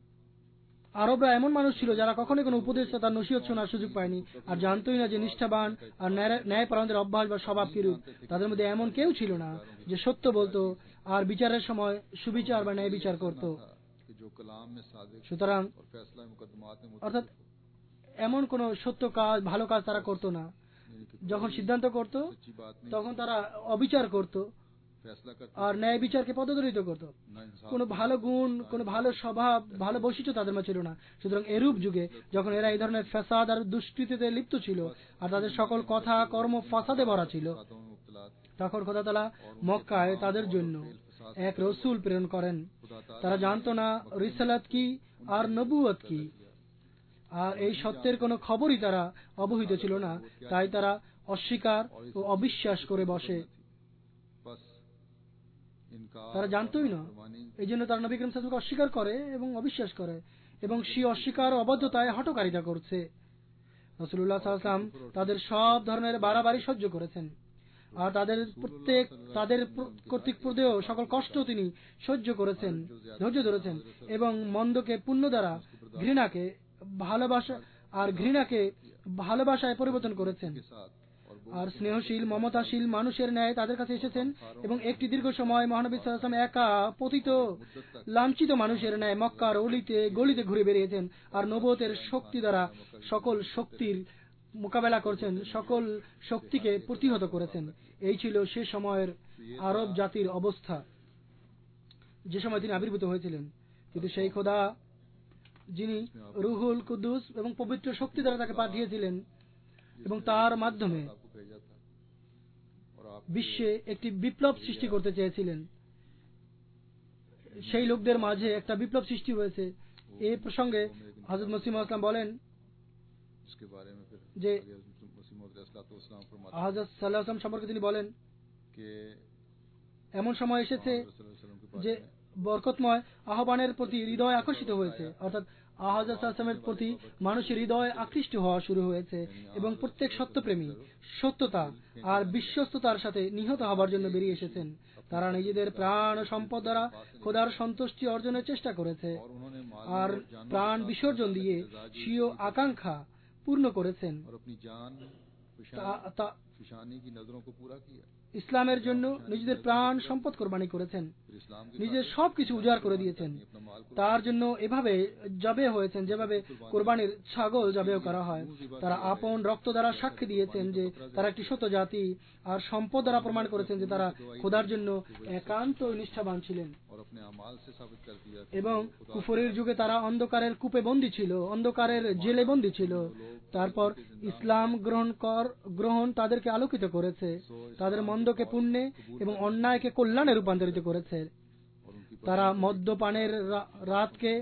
আরবরা এমন মানুষ ছিল যারা কখনোই কোনো উপদেশ তার নসিহত শোনার সুযোগ পায়নি আর জানতোই না যে নিষ্ঠাবান আর ন্যায়পরায়ণদের অভ্যাস বা স্বভাব কিরূপ তাদের মধ্যে এমন কেউ ছিল না যে সত্য বলতো আর বিচারের সময় সুবিচার বা ন্যায় বিচার করত कि जो कलाम में सादिक সুতরাং और फैसला मुकदमात में অর্থাৎ এমন কোনো সত্য কাজ ভালো কাজ তারা করত না যখন সিদ্ধান্ত করত सच्ची बात नहीं তখন তারা অবিচার করত फैसला करते আর ন্যায় বিচারকে পদদলিত করত ना इंसाफ কোনো ভালো গুণ কোনো ভালো স্বভাব ভালো বৈশিষ্ট্য তাদের মধ্যে ছিল না সুতরাং এরূপ যুগে যখন এরা এই ধরনের ফ্যাসাদ আর দুষ্কৃতিতে লিপ্ত ছিল আর তাদের সকল কথা কর্ম ফাসাদে ভরা ছিল बातों में मुब्तला थे তখন খোদা তাআলা মক্কায় তাদের জন্য এক রসূল প্রেরণ করেন তারা জানতো না রিসালাত কি আর নবুয়ত কি আর এই সত্যের কোনো খবরই তারা অবহিত ছিল না তাই তারা অস্বীকার ও অবিশ্বাস করে বসে बस इनका তারা জানতোই না এই জন্য তারা নবী করিম সাল্লাল্লাহু আলাইহি ওয়াসাল্লামকে অস্বীকার করে এবং অবিশ্বাস করে এবং সেই অস্বীকার ও অবদ্ধতায় হঠকারিতা করছে রাসূলুল্লাহ সাল্লাল্লাহু আলাইহি ওয়াসাল্লাম তাদের সব ধরনের বাড়াবাড়ি সহ্য করেছেন আর তাদের প্রত্যেক তাদের প্র- কর্তৃক প্রদেয় সকল কষ্ট তিনি সহ্য করেছেন, ধৈর্য ধরেছেন এবং মন্দকে পুণ্য দ্বারা ঘৃণাকে ভালোবাসা আর ঘৃণাকে ভালোবাসায় পরিবর্তন করেছেন। আর স্নেহশীল মমতাশীল মানুষের ন্যায় তাদের কাছে এসেছেন এবং একটি দীর্ঘ সময় মহানবী সাল্লাল্লাহু আলাইহি ওয়াসাল্লাম একা পতিত লাঞ্ছিত মানুষের ন্যায় মক্কার অলিতে গলিতে ঘুরে বেরিয়েছেন আর নবুয়তের শক্তি দ্বারা সকল শক্তির মোকাবেলা করেছেন, সকল শক্তিকে প্রতিহত করেছেন। এই ছিল সে সময়ের আরব জাতির অবস্থা যে সময় তিনি আবির্ভূত হয়েছিলেন। কিন্তু সেই খোদা যিনি রুহুল কুদ্দুস এবং পবিত্র শক্তি দ্বারা তাকে পাঠিয়েছিলেন এবং তার মাধ্যমে বিশ্বে একটি বিপ্লব সৃষ্টি করতে চেয়েছিলেন, সেই লোকদের মাঝে একটা বিপ্লব সৃষ্টি হয়েছে। এই প্রসঙ্গে হযরত মসিহ মাউদ ইসলাম বলেন যে হযরত সাল্লাল্লাহু আলাইহি ওয়াসাল্লাম সম্পর্কে তিনি বলেন এমন সময় এসেছে যে বরকতময় আহ্বানের প্রতি হৃদয় আকর্ষিত হয়েছে, অর্থাৎ হযরত সাল্লাল্লাহু আলাইহি ওয়াসাল্লামের প্রতি মানুষের হৃদয় আকৃষ্ট হওয়া শুরু হয়েছে এবং প্রত্যেক সত্যপ্রেমী সত্যতা আর বিশ্বস্ততার সাথে নিহত হবার জন্য বেরিয়ে এসেছেন। তারা নিজেদের প্রাণ ও সম্পদ দ্বারা খোদার সন্তুষ্টি অর্জনের চেষ্টা করেছে আর প্রাণ বিসর্জন দিয়ে স্বীয় আকাঙ্ক্ষা পূর্ণ করেছেন। তা- তা- ইসলামের জন্য নিজেদের প্রাণ সম্পদ কোরবানি করেছেন, নিজের সবকিছু উজাড় করে দিয়েছেন। তার জন্য এভাবে জবে হয়েছেন যেভাবে কোরবানির ছাগল জবেও করা হয়। তারা আপন রক্ত দ্বারা সাক্ষী দিয়েছেন যে তারা একটি সত্য জাতি আর সম্পদ দ্বারা প্রমাণ করেছেন যে তারা খোদার জন্য একান্ত নিষ্ঠাবান ছিলেন। এবং কুফরের যুগে তারা অন্ধকারের কূপে বন্দী ছিল, অন্ধকারের জেলে বন্দী ছিল। তারপর ইসলাম গ্রহণ কর গ্রহণ তাদেরকে আলোকিত করেছে, তাদের মন্দকে পুণ্যে এবং অন্যায়কে কল্যাণে রূপান্তরিত করেছে। তারা মদ্যপানের রা- রাতকে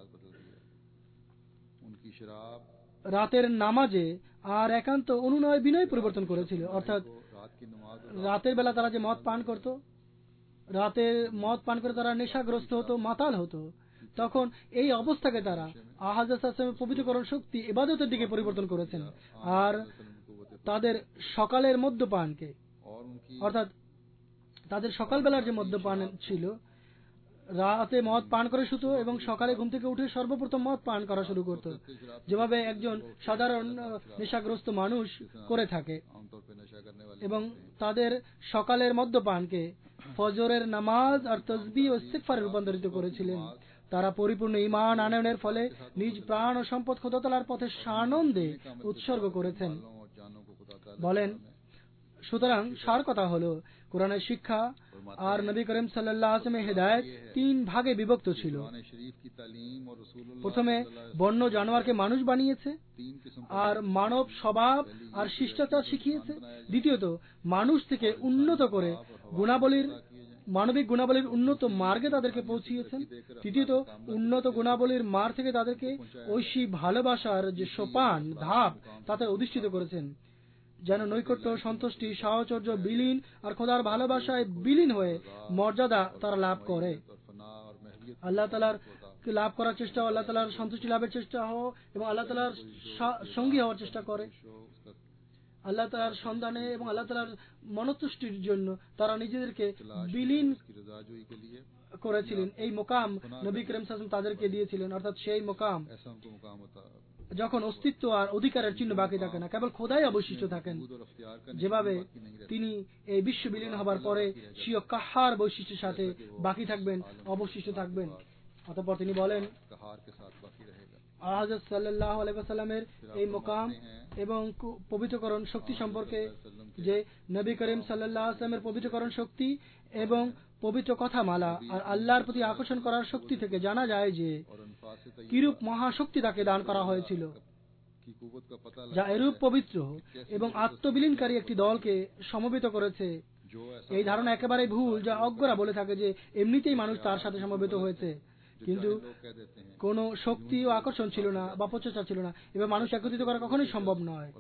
রাতের নামাজে আর একান্ত অনুনয় বিনয় পরিবর্তন করেছিল, অর্থাৎ রাতের বেলা তারা যে মদ পান করত, রাতের মদ পান করে তারা নেশাগ্রস্ত হতো, মাতাল হতো, তখন এই অবস্থাকে তারা হযরত সাল্লাল্লাহু পবিত্রকরণ শক্তি ইবাদতের দিকে পরিবর্তন করেছেন। আর তাদের সকালের মদ্যপানকে, অর্থাৎ তাদের সকালবেলার যে মদ্যপান ছিল, রাতে মদ পান করে শুত এবং সকালে ঘুম থেকে উঠে সর্বপ্রথম মদ পান করা শুরু করত, যেভাবে একজন সাধারণ নেশাগ্রস্ত মানুষ করে থাকে। এবং তাদের সকালের মদ্যপানকে ফজরের নামাজ আর তসবিহ ও ইস্তিগফারে রূপান্তরিত করেছিলেন। তারা পরিপূর্ণ ঈমান আনয়নের ফলে নিজ প্রাণ ও সম্পদ খোদা তাআলার পথে সানন্দে উৎসর্গ করেছেন। বলেন, সুতরাং সার কথা হলো কোরআনের শিক্ষা আর নবী করিম সাল্লাল্লাহু আলাইহি ওয়াসাল্লামের হিদায়াত তিন ভাগে বিভক্ত ছিল। প্রথমে বন্য জানোয়ারকে মানুষ বানিয়েছে আর মানব স্বভাব আর শিষ্টাচার শিখিয়েছে। দ্বিতীয়ত মানুষ থেকে উন্নত করে গুণাবলীর মানবিক গুণাবলীর উন্নত মার্গে তাদেরকে পৌঁছিয়েছেন। তৃতীয়ত উন্নত গুণাবলীর মার্গ থেকে তাদেরকে ঐশী ভালোবাসার যে সোপান ধাপ তাতে অধিষ্ঠিত করেছেন, যেন নৈকট্য সন্তুষ্টি সাহচর্য বিলীন আর খোদার ভালোবাসায় বিলীন হয়ে মর্যাদা তারা লাভ করে। আল্লাহ তাআলার লাভ করার চেষ্টা, আল্লাহ তাআলার সন্তুষ্টি লাভের চেষ্টা হও এবং আল্লাহ তাআলার সঙ্গী হওয়ার চেষ্টা করে। আল্লাহ তাআলার সন্ধানে এবং আল্লাহ তাআলার মনতুষ্টির জন্য তারা নিজেদেরকে বিলীন করেছিলেন। এই মোকাম নবী করিম সাল্লাল্লাহু আলাইহি ওয়াসাল্লাম তাদেরকে দিয়েছিলেন, অর্থাৎ সেই মোকাম যখন অস্তিত্ব আর অধিকারের চিহ্ন বাকি থাকে না, কেবল খোদাই অবশিষ্ট থাকেন। যেভাবে তিনি এই বিশ্ব বিলীন হবার পরে স্বীয় কাহার বৈশিষ্ট্যের সাথে বাকি থাকবেন, অবশিষ্ট থাকবেন। অতঃপর তিনি বলেন, হযরত সাল্লাল্লাহু আলাইহি ওয়াসাল্লামের এই মোকাম এবং পবিত্রকরণ শক্তি সম্পর্কে যে নবী করিম সাল্লাল্লাহু আলাইহি ওয়াসাল্লামের পবিত্রকরণ শক্তি এবং পবিত্র কথা মালা আর আল্লাহর প্রতি আকর্ষণ করার শক্তি থেকে জানা যায় যে কিরূপ মহাশক্তি তাকে দান করা হয়েছিল, যা এরূপ পবিত্র এবং আত্মবিলীনকারী একটি দলকে সমবেত করেছে। এই ধারণা একেবারেই ভুল, যা অজ্ঞরা বলে থাকে যে এমনিতেই মানুষ তার সাথে সমবেত হয়েছে, কিন্তু কোনো শক্তি ও আকর্ষণ ছিল না বা প্রচেষ্টা ছিল না। এবার মানুষ একত্রিত করা কখনোই সম্ভব নয়।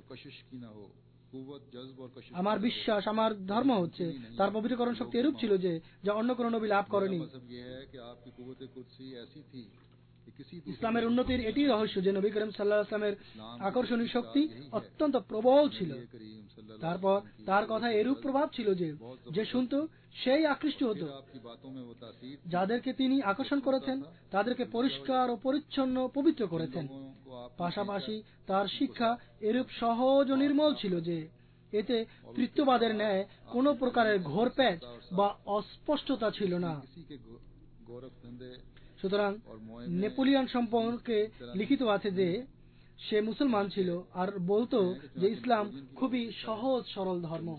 আমার বিশ্বাস, আমার ধর্ম হচ্ছে তার পবিত্রকরণ শক্তি এরূপ ছিল যে যা অন্য কোনো নবী লাভ করেনি। ইসলামের উন্নতির এটি রহস্য যে নবী করিম সাল্লাল্লাহু আলাইহি ওয়াসাল্লামের আকর্ষণীয় শক্তি অত্যন্ত প্রবল ছিল। তারপর তার কথা এরূপ প্রভাব ছিল যে যে শুনত সেই আকৃষ্ট হতো। যাদেরকে তিনি আকর্ষণ করেছেন তাদেরকে পরিষ্কার ও পরিচ্ছন্ন পবিত্র করেছেন। পাশাপাশি তার শিক্ষা এরূপ সহজ ও নির্মল ছিল যে এতে তৃতীয়বাদের ন্যায় কোন প্রকারের ঘোরপ্যাচ বা অস্পষ্টতা ছিল না। সুতরাং নেপোলিয়ন সম্পর্কে লিখিত আছে যে সে মুসলমান ছিল আর বলতো যে ইসলাম খুবই সহজ সরল ধর্ম।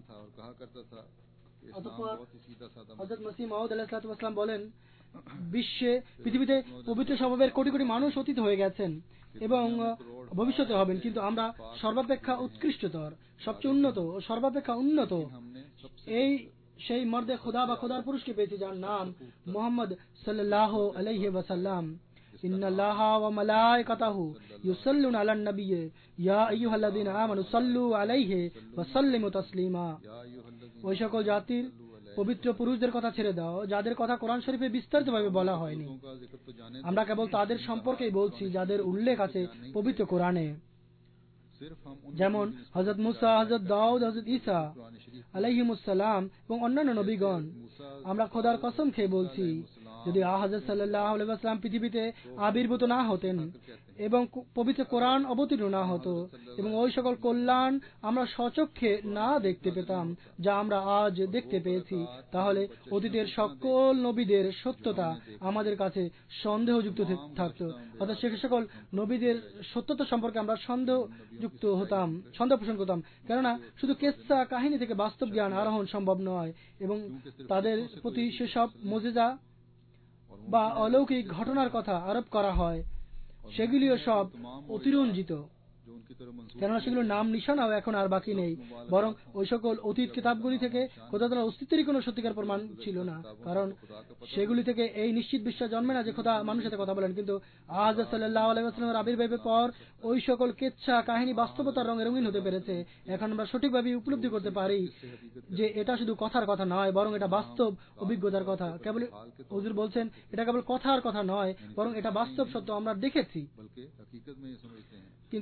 অতঃপর হযরত মসিহ মাউদ আলাইহিস সালাম বলেন, বিশ্বে পৃথিবীতে পবিত্র স্বভাবের কোটি কোটি মানুষ অতীত হয়ে গেছেন এবং ভবিষ্যতে হবেন, কিন্তু আমরা সর্বাপেক্ষা উৎকৃষ্টতর, সবচেয়ে উন্নত ও সর্বাপেক্ষা উন্নত এই সেই মর্দে খোদা বা খোদার পুরুষকে পেয়েছি যার নাম মুহাম্মদ সাল্লাল্লাহু আলাইহি ওয়াসাল্লাম। ইন্নাল্লাহা ওয়া মালাইকাতাহু ইউসাল্লুনা আলান নবী ইয়া আইয়ুহাল্লাযীনা আমানু সাল্লু আলাইহি ওয়া সাল্লিমু তাসলিমা। ওই সকল জাতির পবিত্র পুরুষদের কথা ছেড়ে দাও যাদের কথা কোরআন শরীফে বিস্তারিতভাবে বলা হয়নি। আমরা কেবল তাদের সম্পর্কেই বলছি যাদের উল্লেখ আছে পবিত্র কোরআনে, যেমন হযরত মুসা, হযরত দাউদ, হযরত ঈসা আলাইহিমুস সালাম এবং অন্যান্য নবীগণ। আমরা খোদার কসম খেয়ে বলছি, যদি হযরত সাল্লাল্লাহু আলাইহি ওয়াসাল্লাম পৃথিবীতে আবির্ভূত না হতেন এবং পবিত্র কোরআন অবতীর্ণ না হতো এবং ওই সকল কল্যাণ আমরা স্বচক্ষে না দেখতে পেতাম যা আমরা আজ দেখতে পেয়েছি, তাহলে অতীতের সকল নবীদের সত্যতা আমাদের কাছে সন্দেহযুক্ত থাকতো। অর্থাৎ সে সকল নবীদের সত্যতা সম্পর্কে আমরা সন্দেহযুক্ত হতাম, সন্দেহ পোষণ করতাম, কেননা শুধু কেসা কাহিনী থেকে বাস্তব জ্ঞান আরোহণ সম্ভব নয় এবং তাদের প্রতি সেসব মুজিজা বা অলৌকিক ঘটনার কথা আরোপ করা হয় সেগুলিও সব অতিরঞ্জিত, কেননা সেগুলোর নাম নিশানাও এখন আর বাকি নেই, বরং ওই সকল অতীত কিতাবগুলি থেকে খোদা তাআলার অস্তিত্বেরই কোনো সত্যিকার প্রমাণ ছিল না, কারণ সেগুলি থেকে এই নিশ্চিত বিশ্বাস জন্মে না যে খোদা মানুষের সাথে কথা বলেন। কিন্তু হযরত সাল্লাল্লাহু আলাইহি ওয়াসাল্লামের আবির্ভাবের পর ওই সকল কেচ্ছা কাহিনী বাস্তবতার রঙে রঙিন হতে পেরেছে। এখন আমরা সঠিকভাবে উপলব্ধি করতে পারি যে এটা শুধু কথার কথা নয়, বরং এটা বাস্তব অভিজ্ঞতার কথা। কেবল হুজুর বলছেন এটা কেবল কথার কথা নয়, বরং এটা বাস্তব সত্য, আমরা দেখেছি। কিন্তু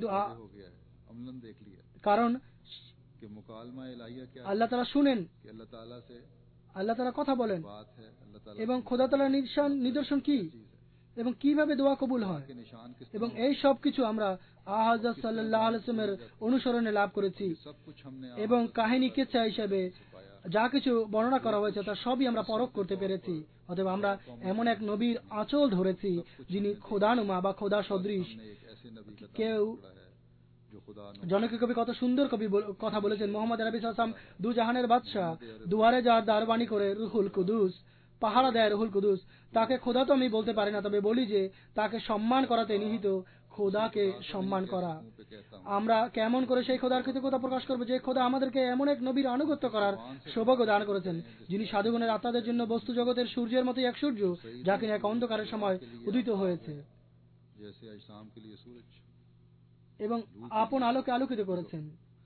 কারণ আল্লাহ তাআলা শুনেন, আল্লাহ তাআলা কথা বলেন এবং খোদা তাআলার নিদর্শন কি এবং কিভাবে দোয়া কবুল হয় এবং এই সব কিছু আমরা হযরত সাল্লাল্লাহু আলাইহি ওয়াসাল্লামের অনুসরণে লাভ করেছি এবং কাহিনী কেচ্ছা হিসেবে যা কিছু বর্ণনা করা হয়েছে তা সবই আমরা পরখ করতে পেরেছি। অতএব আমরা এমন এক নবীর আঁচল ধরেছি যিনি খোদানুমা বা খোদা সদৃশ। কেউ জনকে কবি কত সুন্দর কবি কথা বলেছেন, মোহাম্মদ আরবি সাল্লাম দু জাহানের বাদশাহ, দুয়ারে যার দারবানি করে রুহুল কুদুস, পাহারা দেয় রুহুল কুদুস। তাকে খোদা তো আমি বলতে পারি না, তবে বলি যে তাকে সম্মান করাতে নিহিত খোদাকে সম্মান করা। আমরা কেমন করে সেই খোদার কৃতজ্ঞতা প্রকাশ করবো যে খোদা আমাদেরকে এমন এক নবীর আনুগত্য করার সৌভাগ্য দান করেছেন যিনি সাধুগণের আত্মাদের জন্য বস্তু জগতের সূর্যের মতো এক সূর্য, যা কিনা এক অন্ধকারের সময় উদিত হয়েছে এবং আপন আলোকে আলোকিত করেছেন।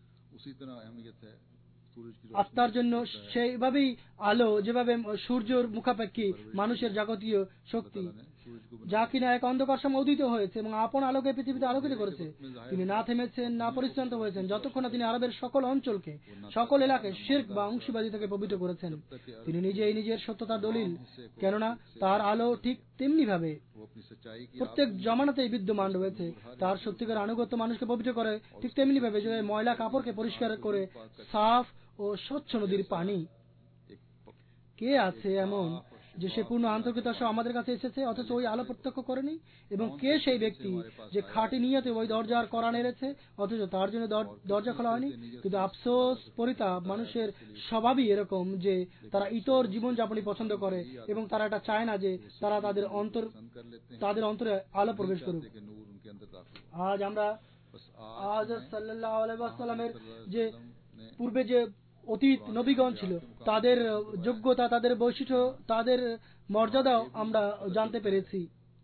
আত্মার জন্য সেইভাবেই আলো যেভাবে সূর্যের মুখাপেক্ষী মানুষের জাগতীয় শক্তি, যা কিনা এক অন্ধকার সময় উদিত হয়েছে এবং আপন আলোকে পৃথিবীতে আলোকিত করেছে। তিনি না থেমেছেন, না পরিশ্রান্ত হয়েছেন যতক্ষণ না তিনি আরবের সকল অঞ্চলকে, সকল এলাকায় শিরক বা অংশীবাদী থেকে পবিত্র করেছেন। তিনি নিজেই নিজের সত্যতার দলিল, কেননা তার আলো ঠিক তেমনি ভাবে প্রত্যেক জমানাতেই বিদ্যমান রয়েছে। তার সত্যিকার আনুগত্য মানুষকে পবিত্র করে ঠিক তেমনি ভাবে যে ময়লা কাপড়কে পরিষ্কার করে সাফ ও স্বচ্ছ নদীর পানি। কে আছে এমন যে সে পূর্ণ আন্তরিকতা সহ আমাদের কাছে এসেছে অথচ ওই আলো প্রত্যক্ষ করেনি? এবং কে সেই ব্যক্তি যে খাঁটি নিয়তে ওই দরজার কড়া নেড়েছে অথচ তার জন্য দরজা খোলা হয়নি? কিন্তু আফসোস, পরিতাপ, মানুষের স্বভাবই এরকম যে তারা ইতর জীবনযাপনই পছন্দ করে এবং তারা এটা চায় না যে তারা তাদের অন্তর তাদের অন্তরে আলো প্রবেশ করুক। আজ আমরা আজ সাল্লাল্লাহু আলাইহি ওয়াসাল্লামের যে পূর্বে যে অতীত নবীগণ ছিল তাদের যোগ্যতা, তাদের বৈশিষ্ট্য, তাদের মর্যাদাও আমরা জানতে পেরেছি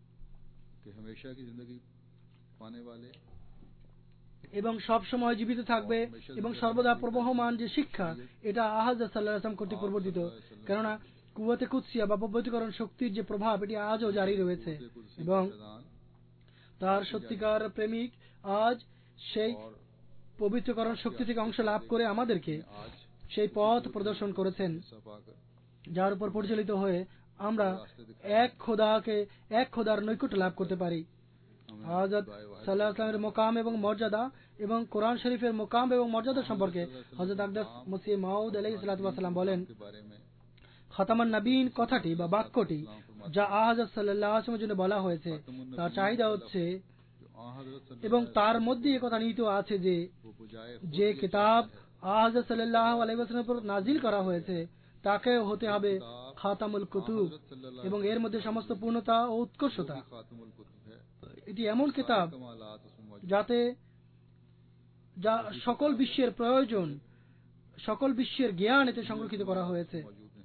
এবং সব সময় জীবিত থাকবে এবং সর্বদা প্রবহমান যে শিক্ষা, এটা হযরত সাল্লাল্লাহু আলাইহি ওয়াসাল্লাম কর্তৃক প্রবর্তিত। কেননা কুওয়াতে কুদসিয়া বা পবিত্রকরণ শক্তির যে প্রভাব এটি আজও জারি রয়েছে এবং তার সত্যিকার প্রেমিক আজ সেই পবিত্রকরণ শক্তি থেকে অংশ লাভ করে আমাদেরকে সেই পথ প্রদর্শন করেছেন যার উপর পরিচালিত হয়ে আমরা এক খোদাকে এক খোদার নৈকট্য লাভ করতে পারি। হযরত সাল্লাল্লাহু আলাইহি ওয়াসাল্লামের মোকাম এবং মর্যাদা এবং কোরআন শরীফের মোকাম এবং মর্যাদা সম্পর্কে হযরত আকদাস মসিহ মাউদ আলাইহিস সালাম বলেন, খাতামান নবীন কথাটি বা বাক্যটি যা হযরত সাল্লাল্লাহু আলাইহি ওয়াসাল্লামের জন্য বলা হয়েছে তার চাহিদা হচ্ছে এবং তার মধ্যে এই কথা নিহিত আছে যে যে কিতাব হযরত সাল্লাল্লাহু আলাইহি ওয়াসাল্লামের উপর নাজিল করা হয়েছে তাকে হতে হবে খাতামুল কুতুব এবং এর মধ্যে সমস্ত পূর্ণতা ও উৎকর্ষতা। এটি এমন কিতাব যাতে যা সকল বিশ্বের প্রয়োজন, সকল বিশ্বের জ্ঞান এতে সংরক্ষিত করা হয়েছে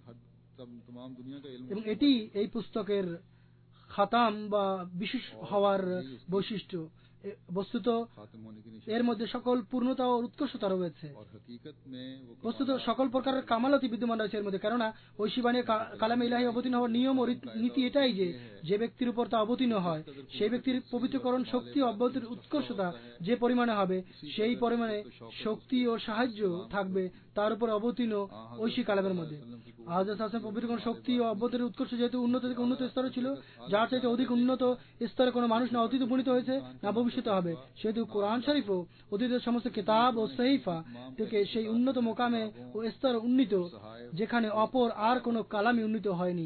এবং এটি এই পুস্তকের খাতাম বা বিশেষ হওয়ার বৈশিষ্ট্য। বস্তুত এর মধ্যে সকল পূর্ণতা ও উৎকর্ষতা রয়েছে, বস্তুত সকল প্রকারের কামালতি বিদ্যমান রয়েছে এর মধ্যে। কেননা ঐশীবাণী কালামে ইলাহি অবতীর্ণ হওয়ার নিয়ম ও নীতি এটাই যে যে ব্যক্তির উপর তা অবতীর্ণ হয় সেই ব্যক্তির পবিত্রকরণ শক্তি ও অব্যাহতির উৎকর্ষতা যে পরিমাণে হবে সেই পরিমাণে শক্তি ও সাহায্য থাকবে তার উপর অবতীর্ণ ঐশী কালামের মধ্যে। হযরত হাসান পবিত্রকরণ শক্তি ও অব্যাহতির উৎকর্ষ যেহেতু উন্নত থেকে উন্নত স্তরে ছিল, যার চাইতে অধিক উন্নত স্তরে কোনো মানুষ না অতীত উপনীত হয়েছে না ভবিষ্যতে হবে, সেহেতু কোরআন শরীফ ও অতীতের সমস্ত কিতাব ও সহিফা থেকে সেই উন্নত মোকামে ও স্তর উন্নীত যেখানে অপর আর কোনো কালামই উন্নীত হয়নি।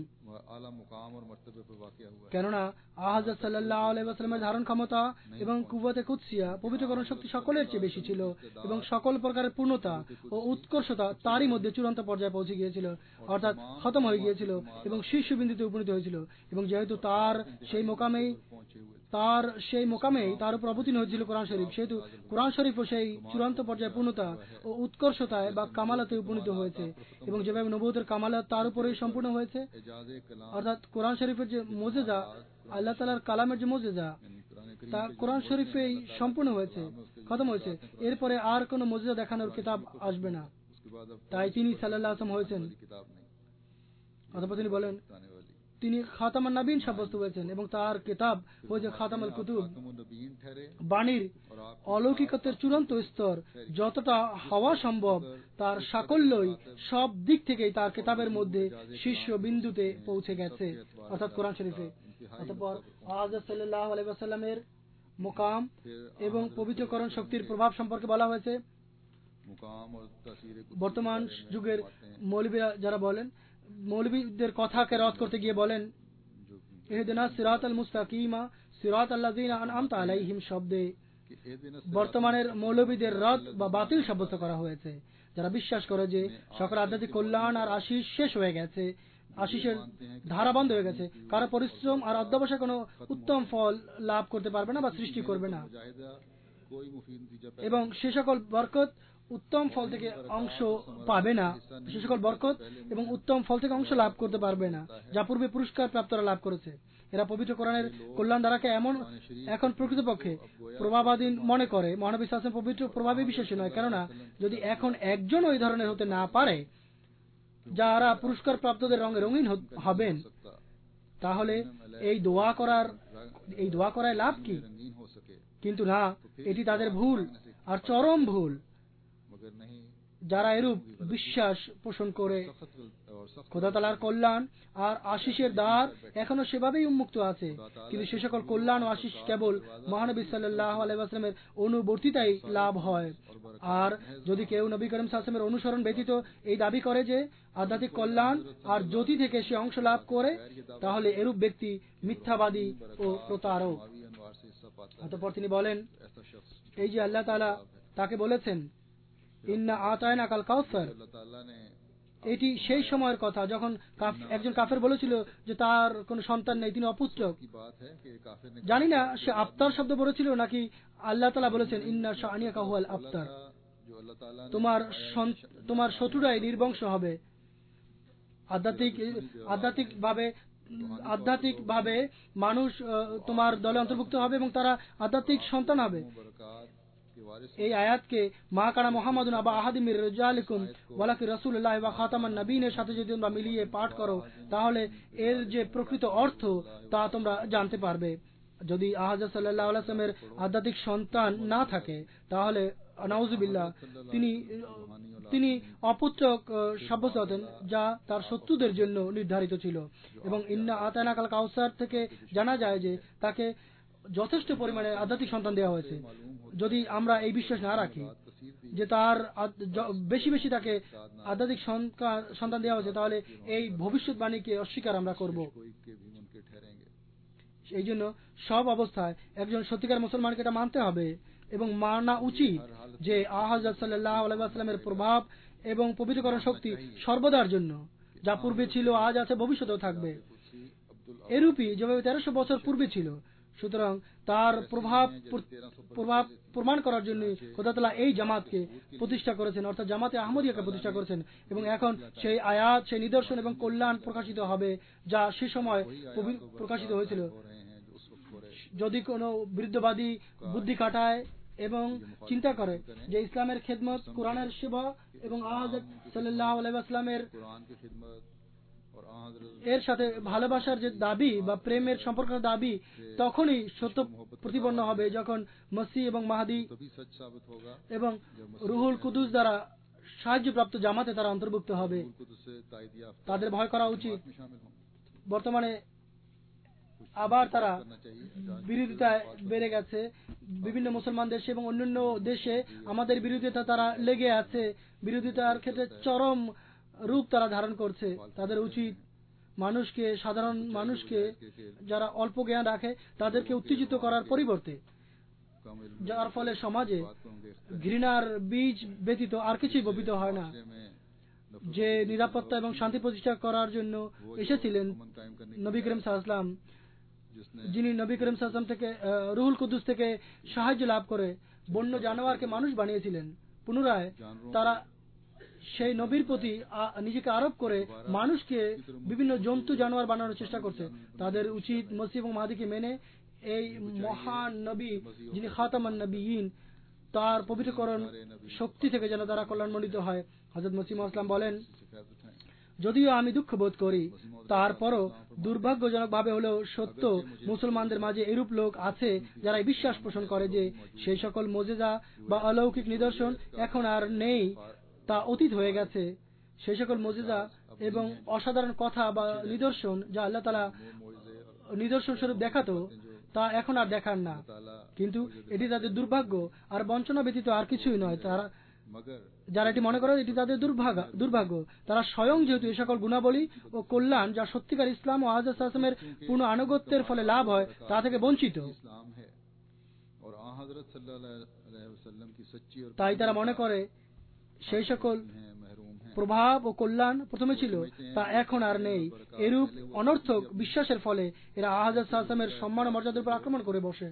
কেননা হযরত সাল্লাল্লাহু আলাইহি ওয়াসাল্লামের ধারণ ক্ষমতা এবং কুওয়াতে কুদসিয়া পবিত্রকরণ শক্তি সকলের চেয়ে বেশি ছিল এবং সকল প্রকারের পূর্ণতা ও উৎকর্ষতা তারই মধ্যে চূড়ান্ত পর্যায়ে পৌঁছে গিয়েছিল, অর্থাৎ খতম হয়ে গিয়েছিল এবং শীর্ষবিন্দুতে উপনীত হয়েছিল। এবং যেহেতু তার সেই মোকামেই তার সেই মোকামেই তার উপর অবতীর্ণ হয়েছিল কোরআন শরীফ, সেহেতু কোরআন শরীফও সেই চূড়ান্ত পর্যায়ে পূর্ণতা ও উৎকর্ষতায় বা কামালাতে উপনীত হয়েছে এবং যেভাবে নবুয়তের কামালাত তার উপরেই সম্পূর্ণ হয়েছে, অর্থাৎ কোরআন শরীফের যে মুজিজা আল্লাহ তাআলার কালামের যে মুজিজা তা কোরআন শরীফেই সম্পূর্ণ হয়েছে, খতম হয়েছে। এরপরে আর কোনো মুজিজা দেখানোর কিতাব আসবে না, তাই তিনি সাল্লাল্লাহু আলাইহি ওয়াসাল্লাম হয়েছেন। অতঃপর তিনি বলেন তিনি খাতামান নবীন সাব্যস্ত হয়েছেন এবং তার কিতাব হয়েছে খাতামুল কুতুব, বাণীর অলৌকিকতার চূড়ান্ত স্তর যতটা হওয়া সম্ভব তার সাকল্যই সব দিক থেকেই তার কিতাবের মধ্যে শীর্ষ বিন্দুতে পৌঁছে গেছে, অর্থাৎ কোরআন শরীফে। অতঃপর হযরত সাল্লাল্লাহু আলাইহি ওয়াসাল্লামের মুকাম এবং পবিত্রকরণ শক্তির প্রভাব সম্পর্কে বলা হয়েছে। বর্তমান যুগের মৌলবীরা যারা বলেন, মৌলবীদের কথাকে রদ করতে গিয়ে বলেন ইহদিনা সিরাতাল মুস্তাকিমা সিরাতাল্লাযিনা আনআমতা আলাইহিম শব্দে বর্তমানের মৌলবীদের রদ বা বাতিল সাব্যস্ত করা হয়েছে, যারা বিশ্বাস করে যে সকল আধ্যাত্মিক কল্যাণ আর আশিস শেষ হয়ে গেছে, আশিসের ধারা বন্ধ হয়ে গেছে, কারো পরিশ্রম আর অধ্যবসায় কোনো উত্তম ফল লাভ করতে পারবে না বা সৃষ্টি করবে না এবং সে সকল বরকত উত্তম ফল থেকে অংশ পাবে না, সে সকল বরকত এবং উত্তম ফল থেকে অংশ লাভ করতে পারবে না যা পূর্বে পুরস্কার প্রাপ্তরা লাভ করেছে। এরা পবিত্র কোরআনের কল্যাণ ধারাকে এমন এখন প্রকৃতপক্ষে প্রভাবাধীন মনে করে। মহানবী সাল্লাল্লাহু আলাইহি ওয়াসাল্লাম পবিত্র প্রভাবে বিশ্বাসী নয়, কেননা যদি এখন একজন ওই ধরনের হতে না পারে যারা পুরস্কার প্রাপ্তদের রঙে রঙিন হবেন, তাহলে এই দোয়া করার এই দোয়া করায় লাভ কি? কিন্তু না, এটি তাদের ভুল আর চরম ভুল। যারা এরূপ বিশ্বাস পোষণ করে খোদা তাআলার কল্যাণ আর আশিসের দ্বার এখনো সেভাবেই উন্মুক্ত আছে, কিন্তু সে সকল কল্যাণ ও আশিস কেবল মহানবী সাল্লাল্লাহু আলাইহি ওয়াসাল্লামের অনুবর্তিতাই লাভ হয়। আর যদি কেউ নবী করিম সাল্লাল্লাহু আলাইহি ওয়াসাল্লামের অনুসরণ ব্যতীত এই দাবি করে যে আধ্যাত্মিক কল্যাণ আর জ্যোতি থেকে সে অংশ লাভ করে, তাহলে এরূপ ব্যক্তি মিথ্যাবাদী ও প্রতারক। অতঃপর তিনি বলেন এই যে আল্লাহ তাআলা তাকে বলেছেন ইন্না আতায়না কাল কাউসার, এটি সেই সময়ের কথা যখন একজন কাফের বলেছিল যে তার কোনো সন্তান নেই, তিনি অপুত্রক। জানি না সে আফতার শব্দ বলেছিল নাকি আল্লাহ তাআলা বলেছেন ইন্না শানিয়াকা হুয়াল আফতার, তোমার তোমার শত্রুরাই নির্বংশ হবে। আধ্যাত্মিক আধ্যাত্মিক ভাবে আধ্যাত্মিক ভাবে মানুষ তোমার দলে অন্তর্ভুক্ত হবে এবং তারা আধ্যাত্মিক সন্তান হবে। के वारिस এই আয়াতকে মা কানা মুহাম্মাদুন আবা আহাদিম মির রিজালিকুম ওয়ালাকি রাসূলুল্লাহ ওয়া খাতামান নবীনের সাথে যদি তোমরা মিলিয়ে পাঠ করো তাহলে এর যে প্রকৃত অর্থ তা তোমরা জানতে পারবে। যদি হযরত সাল্লাল্লাহু আলাইহি ওয়াসাল্লামের আধ্যাত্মিক সন্তান না থাকে তাহলে নাউজুবিল্লাহ তিনি তিনি অপুত্রক সাব্যস্ত হতেন, যা তার শত্রুদের জন্য নির্ধারিত ছিল। এবং ইন্না আতানাকাল কাউসার থেকে জানা যায় যে তাকে যথেষ্ট পরিমাণে আধ্যাত্মিক সন্তান দেওয়া হয়েছে। যদি আমরা এই বিশ্বাস না রাখি যে তার বেশি বেশি তাকে আধ্যাত্মিক সন্তান দেওয়া হয়েছে তাহলে এই ভবিষ্যৎবাণীকে অস্বীকার আমরা করব। এই জন্য সব অবস্থায় একজন সত্যিকার মুসলমানকে এটা মানতে হবে এবং মানা উচিত যে হযরত সাল্লাল্লাহু আলাইহি ওয়াসাল্লামের প্রভাব এবং পবিত্রকরণ শক্তি সর্বদার জন্য, যা পূর্বে ছিল, আজ আছে, ভবিষ্যতেও থাকবে। এরূপই যেভাবে তেরোশো বছর পূর্বে ছিল। সুতরাং তার প্রভাব প্রভাব প্রমাণ করার জন্য খোদা তাআলা এই জামাতকে প্রতিষ্ঠা করেছেন, অর্থাৎ জামাতে আহমদিয়াকে প্রতিষ্ঠা করেছেন। এবং এখন সেই আয়াত, সেই নিদর্শন এবং কল্যাণ প্রকাশিত হবে যা সে সময় প্রকাশিত হয়েছিল। যদি কোনো বিরুদ্ধবাদী বুদ্ধি কাটায় এবং চিন্তা করে যে ইসলামের খেদমত, কোরআনের সেবা এবং হযরত সাল্লাল্লাহু আলাইহি ওয়াসাল্লামের এর সাথে ভালোবাসার যে দাবি বা প্রেমের সম্পর্কের দাবি তখনই সত্য প্রতিপন্ন হবে যখন মসিহ এবং মাহদী এবং রুহুল কুদুস দ্বারা সাহায্যপ্রাপ্ত জামাতে তারা অন্তর্ভুক্ত হবে। তাদের ভয় করা উচিত। বর্তমানে আবার তারা বিরোধিতায় বেড়ে গেছে। বিভিন্ন মুসলমান দেশে এবং অন্যান্য দেশে আমাদের বিরোধিতা তারা লেগে আছে। বিরোধিতার ক্ষেত্রে চরম রূপ তারা ধারণ করছে। তাদের উচিত মানুষকে, সাধারণ মানুষকে যারা অল্প জ্ঞান রাখে তাদেরকে উত্তেজিত করার পরিবর্তে, যার ফলে সমাজে ঘৃণার বীজ ব্যতীত আর কিছুই বপিত হয় না, যে নিরাপত্তা এবং শান্তি প্রতিষ্ঠা করার জন্য এসেছিলেন নবী করিম সাল্লাল্লাহু আলাইহি ওয়াসাল্লাম, যিনি নবী করিম সাল্লাল্লাহু আলাইহি ওয়াসাল্লাম থেকে রুহুল কুদুস থেকে সাহায্য লাভ করে বন্য জানোয়ারকে মানুষ বানিয়েছিলেন। পুনরায় তারা সেই নবীর প্রতি নিজেকে আরোপ করে মানুষকে বিভিন্ন জন্তু জানোয়ার বানানোর চেষ্টা করছে। তাদের উচিত মসিহ এবং মাহদীকে মেনে এই মহান নবী যিনি খাতামান নবিয়্যিন তার পবিত্রকরণ শক্তি থেকে যেন তারা কল্যাণমণ্ডিত হয়। হযরত মসিহ মাউদ ইসলাম বলেন, যদিও আমি দুঃখ বোধ করি তারপরও দুর্ভাগ্যজনক ভাবে হলেও সত্য মুসলমানদের মাঝে এরূপ লোক আছে যারা বিশ্বাস পোষণ করে যে সেই সকল মুজিজা বা অলৌকিক নিদর্শন এখন আর নেই, তা অতীত হয়ে গেছে। সেই সকল মুজিজা এবং অসাধারণ কথা বা নিদর্শন যা আল্লাহ তাআলা নিদর্শন স্বরূপ দেখাতো তা এখন আর দেখান না। কিন্তু এটি তাদের দুর্ভাগ্য আর বঞ্চনা ব্যতীত আর কিছুই নয়। তারা যারা এটি মনে করে এটি তাদের দুর্ভাগ্য দুর্ভাগ্য তারা স্বয়ং যেহেতু এই সকল গুণাবলী ও কল্যাণ যা সত্যিকার ইসলাম ও হযরত সাল্লাল্লাহু আলাইহি ওয়াসাল্লামের পূর্ণ আনুগত্যের ফলে লাভ হয় তা থেকে বঞ্চিত। তাই তারা মনে করে সেই সকল প্রভাব ও কল্যাণ প্রথমে ছিল তা এখন আর নেই। এরূপ অনর্থক বিশ্বাসের ফলে এরা হযরত সাল্লাল্লাহু আলাইহি ওয়াসাল্লামের সম্মান ও মর্যাদার উপর আক্রমণ করে বসে।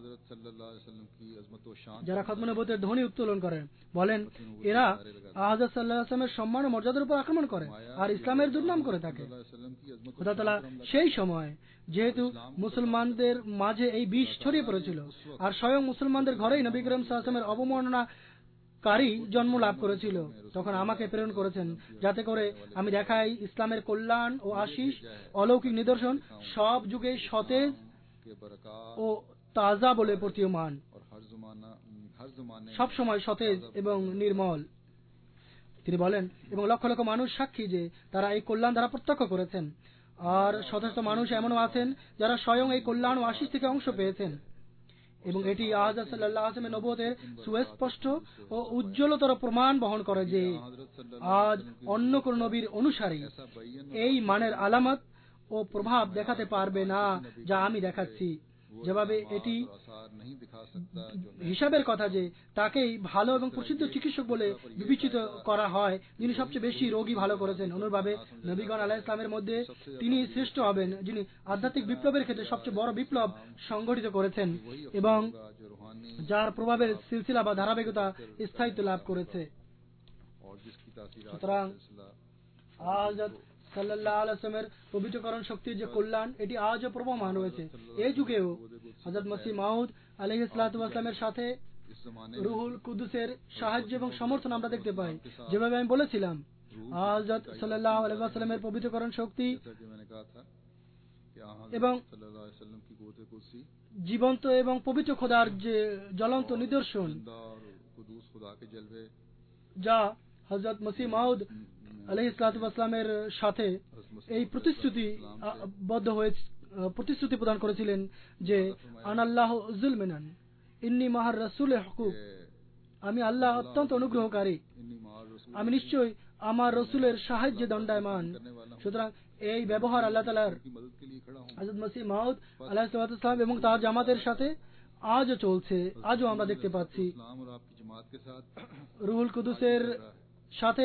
যারা খতম নবুয়তের ধ্বনি উত্তোলন করেন বলেন এরা হযরত সাল্লাল্লাহু আলাইহি ওয়াসাল্লামের সম্মান ও মর্যাদার উপর আক্রমণ করে আর ইসলামের দুর্নাম করে থাকে। খোদা তাআলা সেই সময় যেহেতু মুসলমানদের মাঝে এই বিষ ছড়িয়ে পড়েছিল আর স্বয়ং মুসলমানদের ঘরেই নবী করিম সাল্লাল্লাহু আলাইহি ওয়াসাল্লামের অবমাননা কারী জন্ম লাভ করেছিল, তখন আমাকে প্রেরণ করেছেন যাতে করে আমি দেখাই ইসলামের কল্যাণ ও আশিস অলৌকিক নিদর্শন সব যুগে সতেজ ও তাজা বলে প্রতীয়মান, সব সময় সতেজ এবং নির্মল। তিনি বলেন এবং লক্ষ লক্ষ মানুষ সাক্ষী যে তারা এই কল্যাণ দ্বারা প্রত্যক্ষ করেছেন আর শত শত মানুষ এমনও আছেন যারা স্বয়ং এই কল্যাণ ও আশিস থেকে অংশ পেয়েছেন। এবং এটি হযরত সাল্লাল্লাহু আলাইহি ওয়াসাল্লামের নবুয়তের সুস্পষ্ট ও উজ্জ্বলতর প্রমাণ বহন করে যে আজ অন্য কোন নবীর অনুসারী এই মানের আলামত ও প্রভাব দেখাতে পারবে না যা আমি দেখাচ্ছি। যেভাবে এটি হিসাবের কথা যে তাকেই ভালো এবং প্রসিদ্ধ চিকিৎসক বলে বিবেচিত করা হয় যিনি সবচেয়ে বেশি রোগী ভালো করেছেন, অনুরূপভাবে নবীগণ আলাইহিস সালামের মধ্যে তিনি শ্রেষ্ঠ হবেন যিনি আধ্যাত্মিক বিপ্লবের ক্ষেত্রে সবচেয়ে বড় বিপ্লব সংগঠিত করেছেন এবং যার প্রভাবের সিলসিলা বা ধারাবাহিকতা স্থায়িত্ব লাভ করেছে। সুতরাং হযরত সাল্লাল্লাহু আলাইহি ওয়াসাল্লামের পবিত্রকরণ শক্তির যে কল্যাণ এটি আজও প্রবহমান রয়েছে। এই যুগেও হযরত মসিহ মাউদ আলাইহিস সালাতু ওয়াস সালামের সাথে इस जमाने রুহুল কুদুসের সাহায্য এবং সমর্থন আমরা দেখতে পাই। যেভাবে আমি বলেছিলাম, হযরত সাল্লাল্লাহু আলাইহি ওয়াসাল্লামের পবিত্রকরণ শক্তি जैसा कि मैंने कहा था कि हज़रत এবং सल्लल्लाहु अलैहि वसल्लम की कुव्वत कुदसी জীবন্ত এবং পবিত্র খোদার যে জ্বলন্ত নিদর্শন जिंदा और कुदूस खुदा के जलवे যা হযরত মসিহ মাউদ আলাইহিস সালাতু ওয়াসসালামের সাথে এই প্রতিশ্রুতি আ- বদ্ধ হয়ে আ, প্রতিশ্রুতি প্রদান করেছিলেন যে আনাল্লাহু যুলমিনান ইন্নী মাহার রাসূল হুকুক, আমি আল্লাহ অত্যন্ত অনুগ্রহকারী, इन्नी मार रसूल আমি নিশ্চয়ই আমার রসুলের সাহায্যে দণ্ডায়মান। সুতরাং এই ব্যবহার আল্লাহ তাআলার की मदद के लिए खड़ा हूँ। হযরত মসিহ মাউদ আলাইহিস সালাতু ওয়াসসালাম এবং তার জামাতের সাথে আজও চলছে, আজও আমরা দেখতে পাচ্ছি। इस्लाम और आपकी जमात के साथ রুহুল কুদুসের সাথে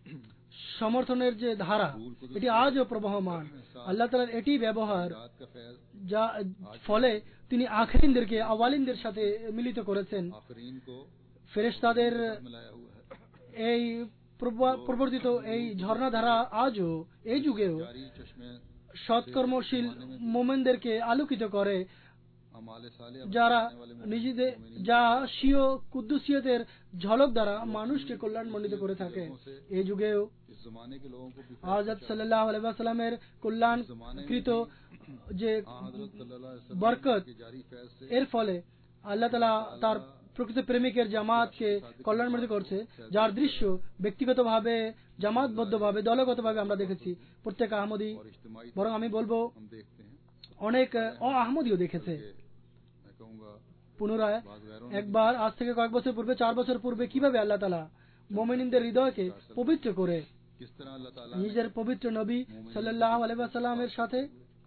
সমর্থনের যে ধারা এটি আজও প্রবাহমান। আল্লাহ তাআলার এটি ব্যবহার रात का फैज যা ফলে তিনি আখেরিনদেরকে আওয়ালিনদের সাথে মিলিত করেছেন। आखरीन को ফেরেশতাদের मिलाया हुआ है। এই প্রব- প্রবর্তিত এই ঝর্ণাধারা আজও এই যুগেও जारी चश्मे সৎকর্মশীল মোমেনদেরকে আলোকিত করে, अमाले साले যারা নিজেদের যা স্বীয় কুদ্দুসিয়তের ঝলক দ্বারা মানুষকে কল্যাণমণ্ডিত করে থাকে। এই যুগেও इस जमाने के लोगों को भी হযরত সাল্লাল্লাহু আলাইহি ওয়াসাল্লামের কল্যাণকৃত যে हज़रत सल्लल्लाहु अलैहि वसल्लम বরকত के जारी फैज से এর ফলে আল্লাহ তাআলা তার প্রকৃত প্রেমিকের জামাতকে কল্যাণমণ্ডিত করছে, যার দৃশ্য ব্যক্তিগতভাবে, জামাতবদ্ধভাবে, দলগতভাবে আমরা দেখেছি প্রত্যেক আহমদী, और इज्तिमाई বরং আমি বলবো हम देखते हैं। অনেক অ আহমদীও দেখেছে। मैं कहूँगा পুনরায় बाद गैरों একবার আজ থেকে কয়েক বছর পূর্বে, চার বছর পূর্বে কিভাবে আল্লাহ তাআলা মুমিনদের হৃদয়কে পবিত্র করে किस तरह अल्लाह ताला নিজের পবিত্র নবী সাল্লাল্লাহু আলাইহি ওয়াসাল্লামের সাথে,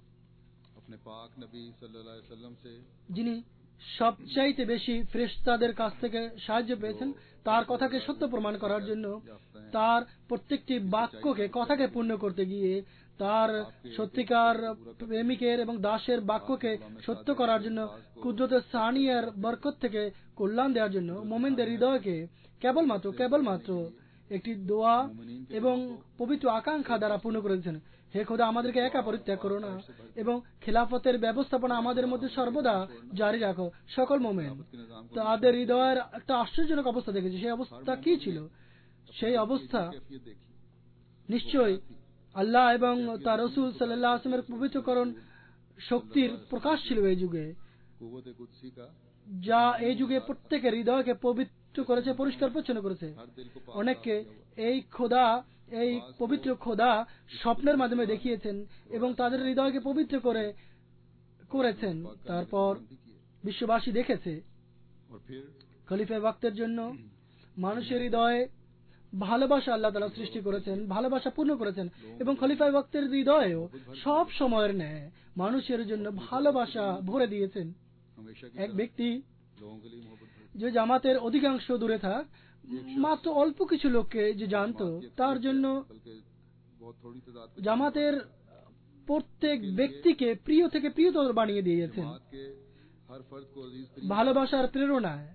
अपने पाक नबी सल्लल्लाहु अलैहि वसल्लम से যিনি সবচাইতে বেশি ফেরেশতাদের কাছ থেকে সাহায্য পেয়েছেন, তার কথাকে সত্য প্রমাণ করার জন্য, তার প্রত্যেকটি বাক্যকে কথাকে পূর্ণ করতে গিয়ে, তার সত্যিকার প্রেমিকের এবং দাসের বাক্যকে সত্য করার জন্য, কুদরতে সানিয়ার বরকত থেকে কল্যাণ দেওয়ার জন্য মুমিনদের হৃদয়কে কেবলমাত্র কেবলমাত্র একটি দোয়া এবং পবিত্র আকাঙ্ক্ষা দ্বারা পূর্ণ করে দিয়েছেন। হে খোদা, আমাদেরকে একা পরিত্যাগ করো না এবং খেলাফতের ব্যবস্থাপনা আমাদের মধ্যে সর্বদা জারি রাখো। সকল মুমিন তাদের হৃদয়ের একটা আশ্চর্যজনক অবস্থা দেখেছে। সেই অবস্থা কি ছিল? সেই অবস্থা कैफियत देखी নিশ্চয়ই আল্লাহ এবং তার রসুল সাল্লাল্লাহু আলাইহি ওয়াসাল্লামের পবিত্রকরণ শক্তির প্রকাশ ছিল এই যুগে, कुव्वत कुदसी का যা এই যুগে প্রত্যেকের হৃদয়কে পবিত্র করেছে, পরিষ্কার পরিচ্ছন্ন করেছে। हर दिल को पाक অনেককে এই খোদা, এই পবিত্র খোদা স্বপ্নের মাধ্যমে দেখিয়েছেন এবং তাদের হৃদয়কে পবিত্র করে করেছেন। তারপর भी किए বিশ্ববাসী দেখেছে और फिर খলিফা ওয়াক্তের জন্য মানুষের হৃদয়ে ভালোবাসা আল্লাহ তাআলা সৃষ্টি করেছেন, ভালোবাসা পূর্ণ করেছেন এবং খলিফা ওয়াক্তের হৃদয়েও সব সময়ের ন্যায় মানুষের জন্য ভালোবাসা ভরে দিয়েছেন। हमेशा की এক ব্যক্তি लोगों के लिए मोहब्बत भरी যে জামাতের অধিকাংশ দূরে থাক, মাত্র অল্প কিছু লোককে যে জানতো, তার জন্য बल्कि बहुत थोड़ी तादाद को জামাতের প্রত্যেক ব্যক্তিকে প্রিয় থেকে প্রিয়তর বানিয়ে দিয়েছেন। जमात के हर फर्द को अजीज तरीन ভালোবাসার প্রেরণায়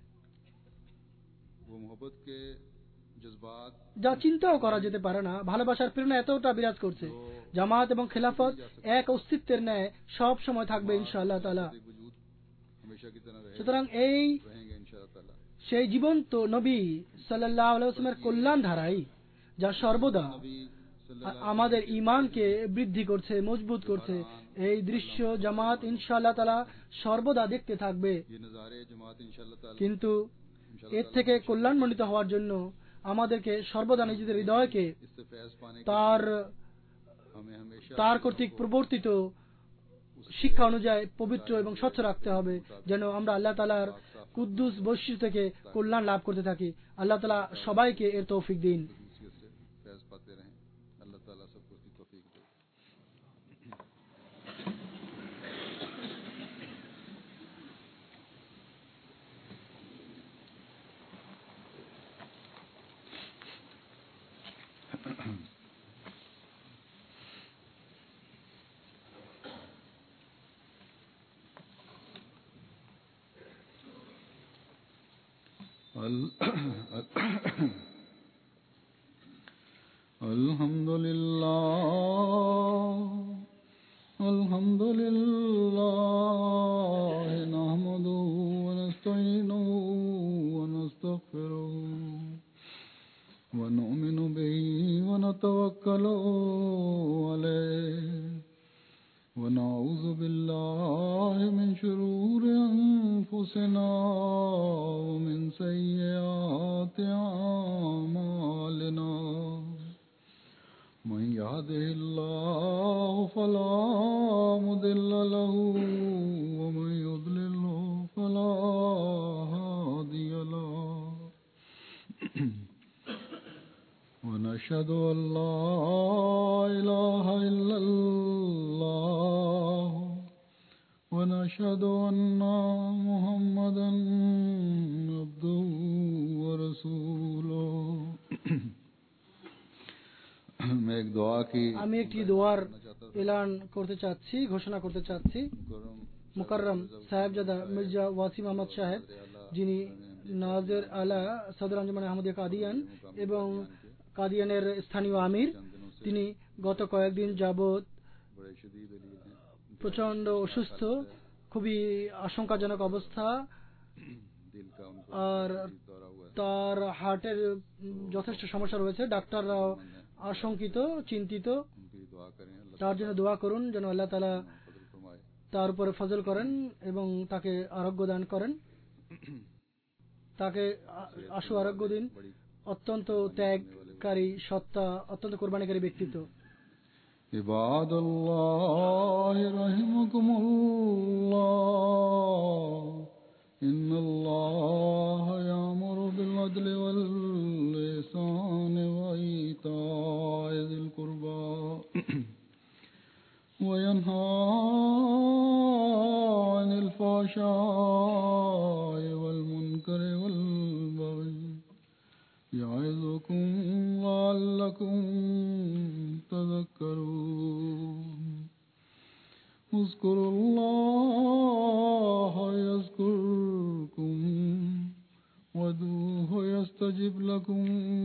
वो मोहब्बत के जज्बात যা চিন্তাও করা যেতে পারে না, ভালোবাসার প্রেরণা এতটা বিরাজ করছে। জামাত এবং খেলাফত এক অস্তিত্বের ন্যায় সব সময় থাকবে ইনশাআল্লাহ তাআলা। एक वजूद हमेशा की तरह रहे সুতরাং এই रहेंगे इंशाअल्लाह ताला। সেই জীবন্ত নবী সাল্লাল্লাহু আলাইহি ওয়াসাল্লামের কল্যাণ ধারাই, যা সর্বদা नबी আ- আমাদের ঈমানকে বৃদ্ধি করছে, মজবুত করছে। এই দৃশ্য জামাত ইনশাআল্লাহ তাআলা সর্বদা দেখতে থাকবে। ये नज़ारे जमात इंशाअल्लाह ताला কিন্তু এর থেকে কল্যাণমণ্ডিত হওয়ার জন্য আমাদেরকে সর্বদা নিজেদের হৃদয়কে इससे फैज पाने के তার हमें हमेशा তার কর্তৃক প্রবর্তিত শিক্ষা অনুযায়ী পবিত্র এবং স্বচ্ছ রাখতে হবে, যেন আমরা আল্লাহ তাআলার কুদ্দুস বৈশিষ্ট্য থেকে কল্যাণ লাভ করতে থাকি। আল্লাহ তাআলা সবাইকে এর তৌফিক দিন। खुशियत से फैज पाते रहें। अल्लाह ताला सबको उसकी तौफीक दे। الحمد لله الحمد لله نحمده ونستعينه ونؤمن به ونتوكل عليه ونعوذ بالله من شرور أنفسنا ومن سيئات أعمالنا من يهده الله فلا مضل له ومن يضلل فلا هادي له ونشهد أن لا إله إلا الله ونشهد أن محمدا عبده ورسوله मैं एक दुआ की আমি একটি দোয়ার এলান করতে চাচ্ছি, ঘোষণা করতে চাচ্ছি। মুকাররম সাহেবজাদা মির্জা ওয়াসিম আহমদ সাহেব, যিনি নাজের আলা সদর আঞ্জুমান আহমদিয়া কাদিয়ান এবং কাদিয়ানের স্থানীয় আমির, তিনি গত কয়েকদিন যাবৎ প্রচন্ড অসুস্থ, খুবই আশঙ্কাজনক অবস্থা, আর তার হার্টের যথেষ্ট সমস্যা রয়েছে। ডাক্তাররাও আশঙ্কিত, চিন্তিত। তার জন্য দোয়া করুন যেন আল্লাহ তাআলা তার উপরে ফজল করেন এবং তাকে আরোগ্য দান করেন, তাকে আশু আরোগ্য দিন। অত্যন্ত ত্যাগকারী সত্তা, অত্যন্ত কোরবানিকারী ব্যক্তিত্ব। ইবাদুল্লাহ রাহিমাকুমুল্লাহ ইন্নাল্লাহা ইয়ামুরু বিল আদলি ওয়াল ইহসানি ওয়া ইতা'i যিল কুরবা ওয়া ইয়ানহা আনিল ফাহশা'i ওয়াল মুনকারি ওয়াল বাগই يعظكم لعلكم تذكرون اذكروا الله يذكركم وادعوه يستجب لكم